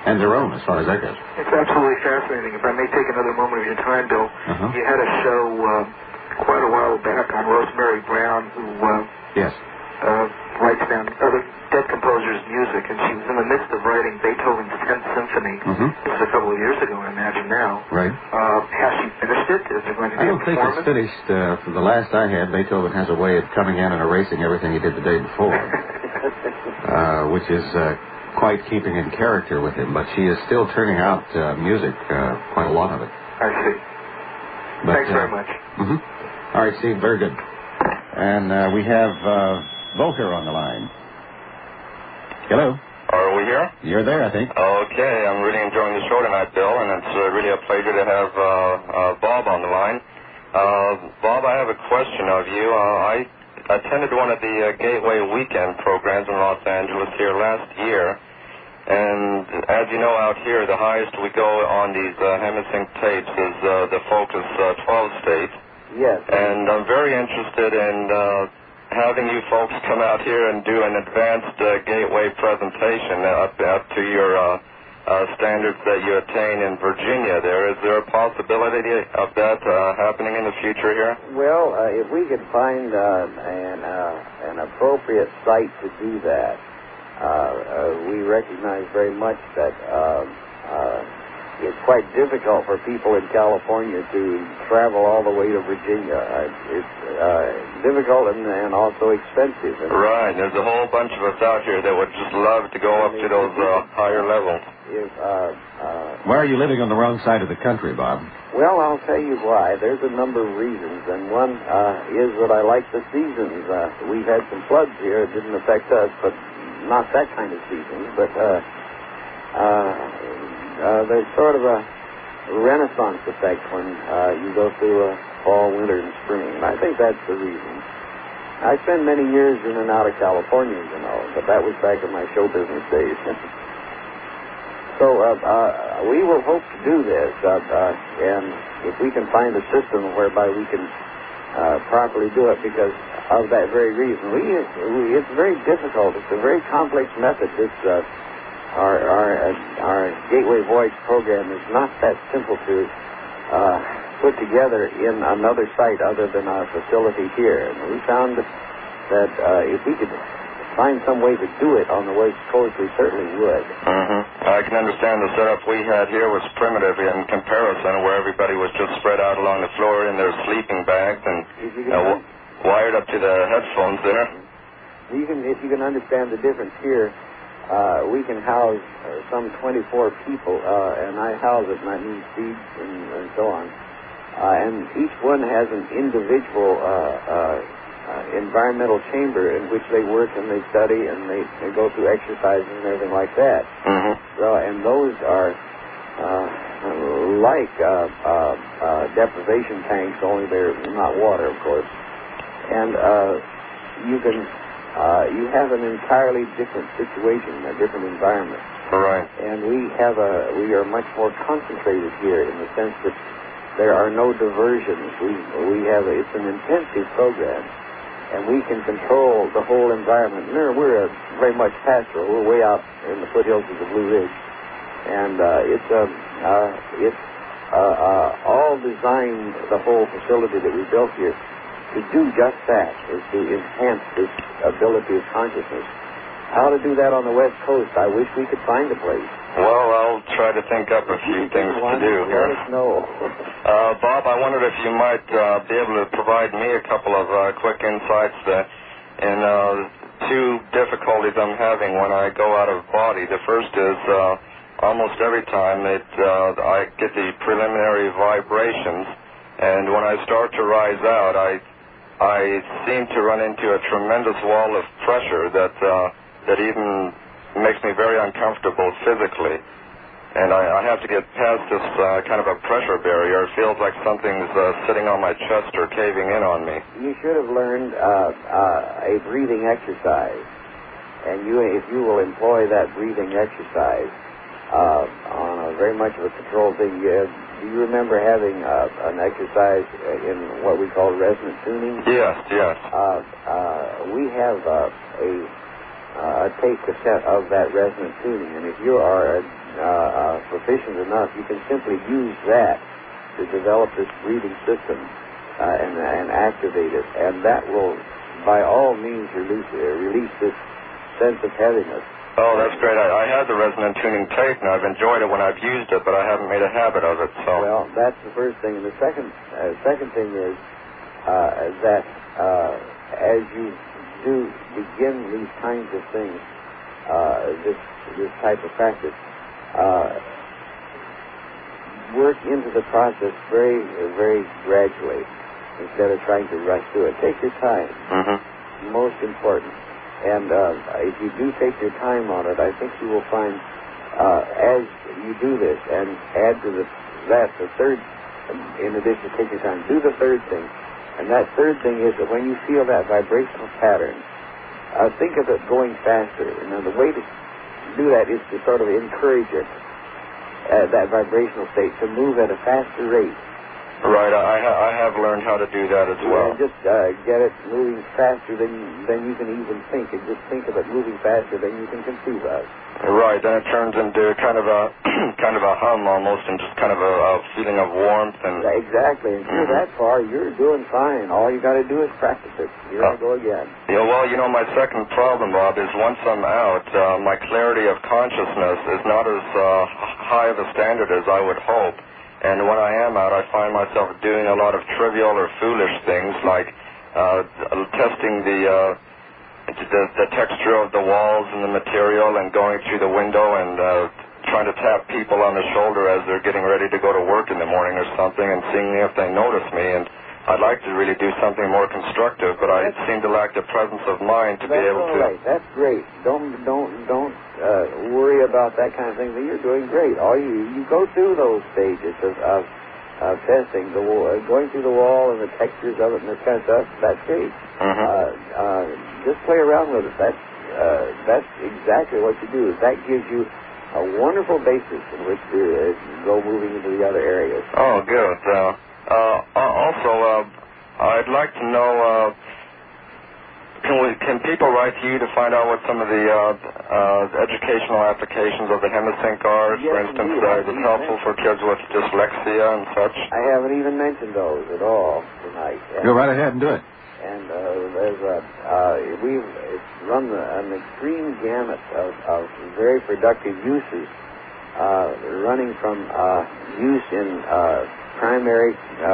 And their own, as far as that goes. It's absolutely fascinating. If I may take another moment of your time, Bill, you had a show quite a while back on Rosemary Brown, who yes. Writes down other dead composers' music, and she was in the midst of writing Beethoven's 10th Symphony. This was a couple of years ago, I imagine now. Right. Has she finished it? Is there going to be I don't a think performance? it's finished. For the last I had, Beethoven has a way of coming in and erasing everything he did the day before, which is quite keeping in character with him. But she is still turning out music, quite a lot of it. I see. But, thanks very much. All right, Steve, very good. And we have Volker on the line. Hello. Are we here? You're there, I think. Okay, I'm really enjoying the show tonight, Bill, and it's really a pleasure to have Bob on the line. Bob, I have a question of you. I attended one of the Gateway Weekend programs in Los Angeles here last year, and as you know, out here, the highest we go on these Hemisync tapes is the Focus 12 state. Yes. And I'm very interested in having you folks come out here and do an advanced Gateway presentation up to your standards that you attain in Virginia there. Is there a possibility of that happening in the future here? Well, if we could find an appropriate site to do that, we recognize very much that it's quite difficult for people in California to travel all the way to Virginia. It's difficult and also expensive. Right. There's a whole bunch of us out here that would just love to go up to those higher levels. Why are you living on the wrong side of the country, Bob? Well, I'll tell you why. There's a number of reasons, and one is that I like the seasons. We've had some floods here. It didn't affect us, but not that kind of seasons. But there's sort of a renaissance effect when you go through fall, winter, and spring. And I think that's the reason. I spent many years in and out of California, you know, but that was back in my show business days. So we will hope to do this, and if we can find a system whereby we can properly do it, because of that very reason. It's very difficult. It's a very complex method. Our Gateway Voyage program is not that simple to put together in another site other than our facility here. And we found that if we could find some way to do it on the West Coast, we certainly would. I can understand the setup we had here was primitive in comparison, where everybody was just spread out along the floor in their sleeping bags and wired up to the headphones there. If you can understand the difference here, we can house some 24 people, and I house it, and I need seats and so on. And each one has an individual environmental chamber in which they work and they study and they go through exercises and everything like that. So, and those are like deprivation tanks, only they're not water, of course. And you have an entirely different situation, a different environment. Right. And we are much more concentrated here in the sense that there are no diversions. It's an intensive program, and we can control the whole environment. We're very much pastoral. We're way out in the foothills of the Blue Ridge, and it's all designed, the whole facility that we built here, to do just that, is to enhance this ability of consciousness. How to do that on the West Coast, I wish we could find a place. Well, I'll try to think up a few things to do here. Let us know. Bob, I wondered if you might be able to provide me a couple of quick insights in two difficulties I'm having when I go out of body. The first is almost every time I get the preliminary vibrations, and when I start to rise out, I seem to run into a tremendous wall of pressure that even makes me very uncomfortable physically. And I have to get past this kind of a pressure barrier. It feels like something's sitting on my chest or caving in on me. You should have learned a breathing exercise. And if you will employ that breathing exercise on a very much of a controlled thing, do you remember having an exercise in what we call resonant tuning? Yes. We have a tape cassette of that resonant tuning, and if you are proficient enough, you can simply use that to develop this breathing system and activate it, and that will, by all means, release this sense of heaviness. Oh, that's great. I had the resonant tuning tape, and I've enjoyed it when I've used it, but I haven't made a habit of it. So. Well, that's the first thing. And the second thing is that as you do begin these kinds of things, this type of practice, work into the process very, very gradually instead of trying to rush through it. Take your time. Mm-hmm. Most important. And if you do take your time on it, I think you will find, as you do this, and add to the third, in addition to take your time, do the third thing. And that third thing is that when you feel that vibrational pattern, think of it going faster. And the way to do that is to sort of encourage it, that vibrational state, to move at a faster rate. Right, I have learned how to do that as well. And just get it moving faster than you can even think, and just think of it moving faster than you can conceive of. Right, then it turns into kind of a hum almost, and just kind of a feeling of warmth and. Exactly, and through that far, you're doing fine. All you got to do is practice it. Here I go again. Yeah, well, my second problem, Bob, is once I'm out, my clarity of consciousness is not as high of a standard as I would hope. And when I am out, I find myself doing a lot of trivial or foolish things, like testing the texture of the walls and the material, and going through the window and trying to tap people on the shoulder as they're getting ready to go to work in the morning or something, and seeing if they notice me. And I'd like to really do something more constructive, but I seem to lack the presence of mind to be able to. Right. That's great. Don't worry about that kind of thing. You're doing great. All you go through those stages of testing, going through the wall and the textures of it and this kind of stuff. That's great. Just play around with it. That's exactly what you do. That gives you a wonderful basis in which to go moving into the other areas. Oh, good. Also, I'd like to know, can people write to you to find out what some of the educational applications of the Hemisync are? Yes, for instance, indeed. is it helpful for kids with dyslexia and such? I haven't even mentioned those at all tonight. Go right ahead and do it. And we've run an extreme gamut of very productive uses, running from use in primary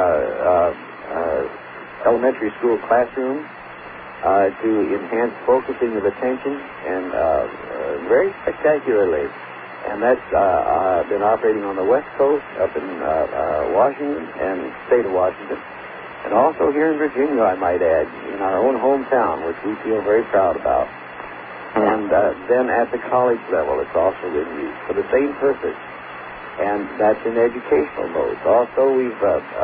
elementary school classrooms to enhance focusing of attention, and very spectacularly. And that's been operating on the West Coast, up in Washington and state of Washington, and also here in Virginia, I might add, in our own hometown, which we feel very proud about. And then at the college level, it's also been used for the same purpose. And that's in educational modes. Also, we've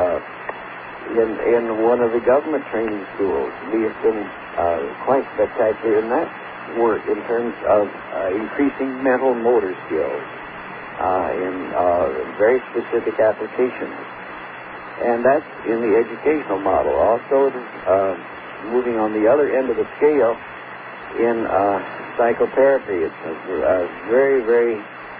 in one of the government training schools, we have been quite spectacular in that work in terms of increasing mental motor skills in very specific applications. And that's in the educational model. Also, moving on the other end of the scale in psychotherapy, it's a very, very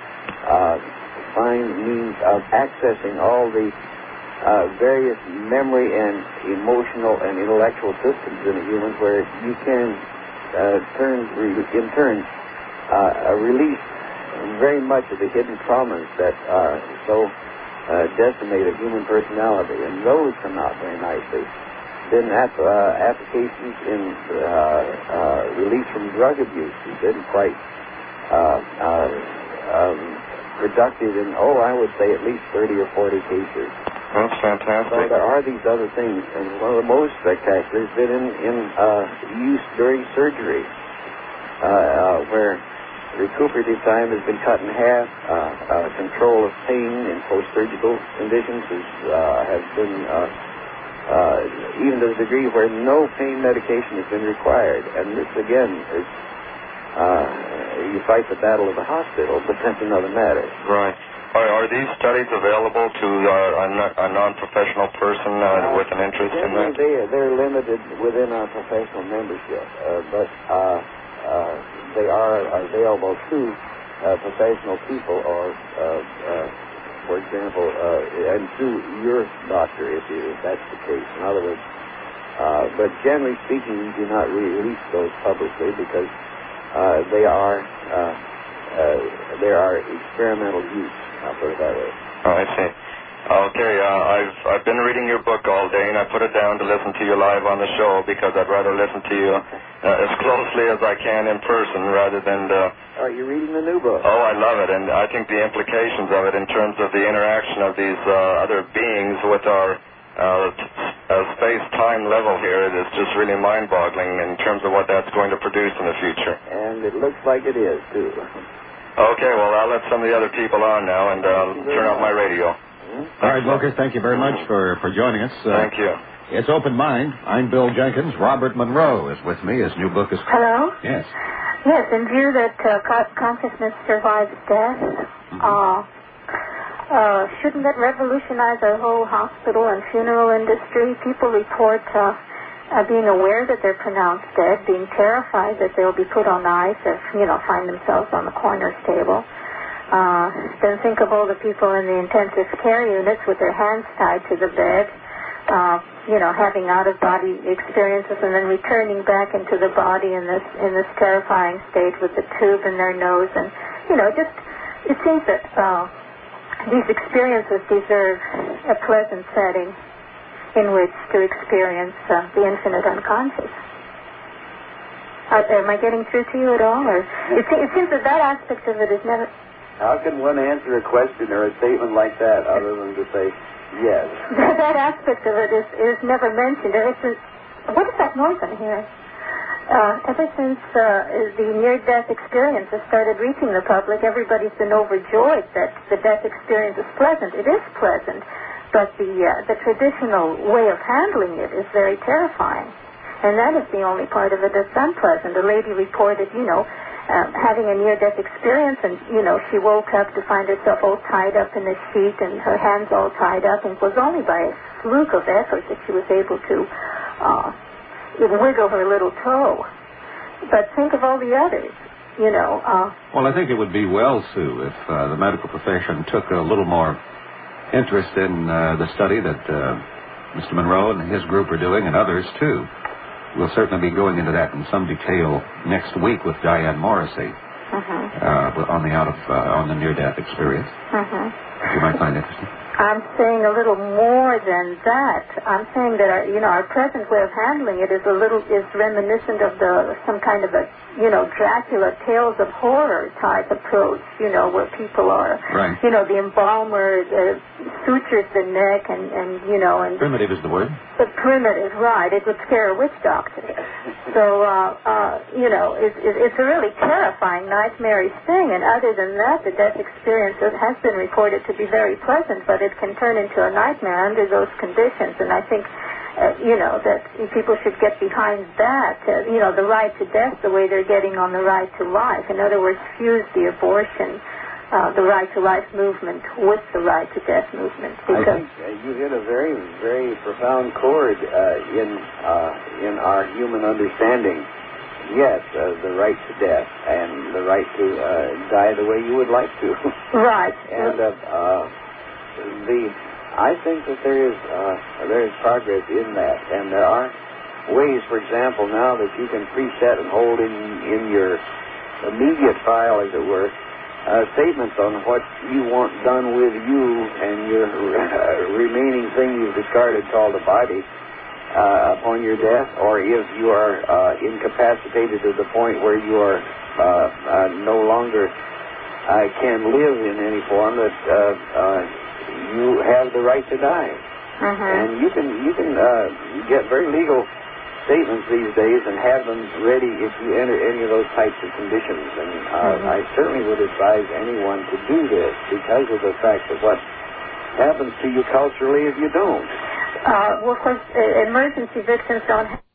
fine means of accessing all the various memory and emotional and intellectual systems in a human, where you can release very much of the hidden traumas that so decimate a human personality, and those come out very nicely. Then applications in release from drug abuse has been quite productive in, I would say at least 30 or 40 cases. That's fantastic. So there are these other things, and one of the most spectacular has been in use during surgery, where recuperative time has been cut in half. Control of pain in post-surgical conditions has been even to the degree where no pain medication has been required. And this, again, is you fight the battle of the hospital, but that's another matter. Right. Are these studies available to a non-professional person with an interest in that? They're limited within our professional membership, but they are available to professional people, or, for example, and through your doctor, if that's the case. In other words, but generally speaking, you do not release those publicly because they are experimental use. I'll put it that way. Oh, I see. Okay, I've been reading your book all day, and I put it down to listen to you live on the show because I'd rather listen to you as closely as I can in person rather than... Are you reading the new book? Oh, I love it, and I think the implications of it in terms of the interaction of these other beings with our space-time level here is just really mind-boggling in terms of what that's going to produce in the future. And it looks like it is, too. Okay, well, I'll let some of the other people on now and turn off my radio. All right, Volker, thank you very much for joining us. Thank you. It's Open Mind. I'm Bill Jenkins. Robert Monroe is with me. His new book is... Hello? Yes. Yes, in view that consciousness survives death, shouldn't that revolutionize our whole hospital and funeral industry? People report being aware that they're pronounced dead, being terrified that they'll be put on ice or, find themselves on the coroner's table. Then think of all the people in the intensive care units with their hands tied to the bed, having out-of-body experiences and then returning back into the body in this terrifying state with the tube in their nose. And, it seems that these experiences deserve a pleasant setting in which to experience the infinite unconscious. Am I getting through to you at all? Or it seems that aspect of it is never... How can one answer a question or a statement like that other than to say yes? That aspect of it is never mentioned. What is that noise I hear? Ever since the near-death experience has started reaching the public, everybody's been overjoyed that the death experience is pleasant. It is pleasant, but the traditional way of handling it is very terrifying. And that is the only part of it that's unpleasant. A lady reported, having a near-death experience, and, she woke up to find herself all tied up in a sheet and her hands all tied up, and it was only by a fluke of effort that she was able to wiggle her little toe. But think of all the others, Well, I think it would be well, Sue, if the medical profession took a little more interest in the study that Mr. Monroe and his group are doing, and others, too. We'll certainly be going into that in some detail next week with Diane Morrissey on the near-death experience. You might find interesting. I'm saying a little more than that. I'm saying that our present way of handling it is reminiscent of some kind of a Dracula Tales of Horror type approach. Where people are, right. The embalmer sutures the neck and primitive is the word. The primitive, right? It would scare a witch doctor. So it's a really terrifying, nightmarish thing. And other than that, the death experience has been reported to be very pleasant, but it can turn into a nightmare under those conditions. And I think, that people should get behind that, the right to death the way they're getting on the right to life. In other words, fuse the abortion, the right to life movement with the right to death movement. I think you hit a very, very profound chord in our human understanding. Yes, the right to death and the right to die the way you would like to. Right. And I think that there is progress in that, and there are ways, for example, now that you can preset and hold in your immediate file, as it were, statements on what you want done with you and your remaining thing you've discarded called a body upon your death, or if you are incapacitated to the point where you are no longer can live in any form, that you have the right to die. And you can get very legal statements these days and have them ready if you enter any of those types of conditions. And I certainly would advise anyone to do this because of the fact of what happens to you culturally if you don't. Well, of course, emergency victims don't have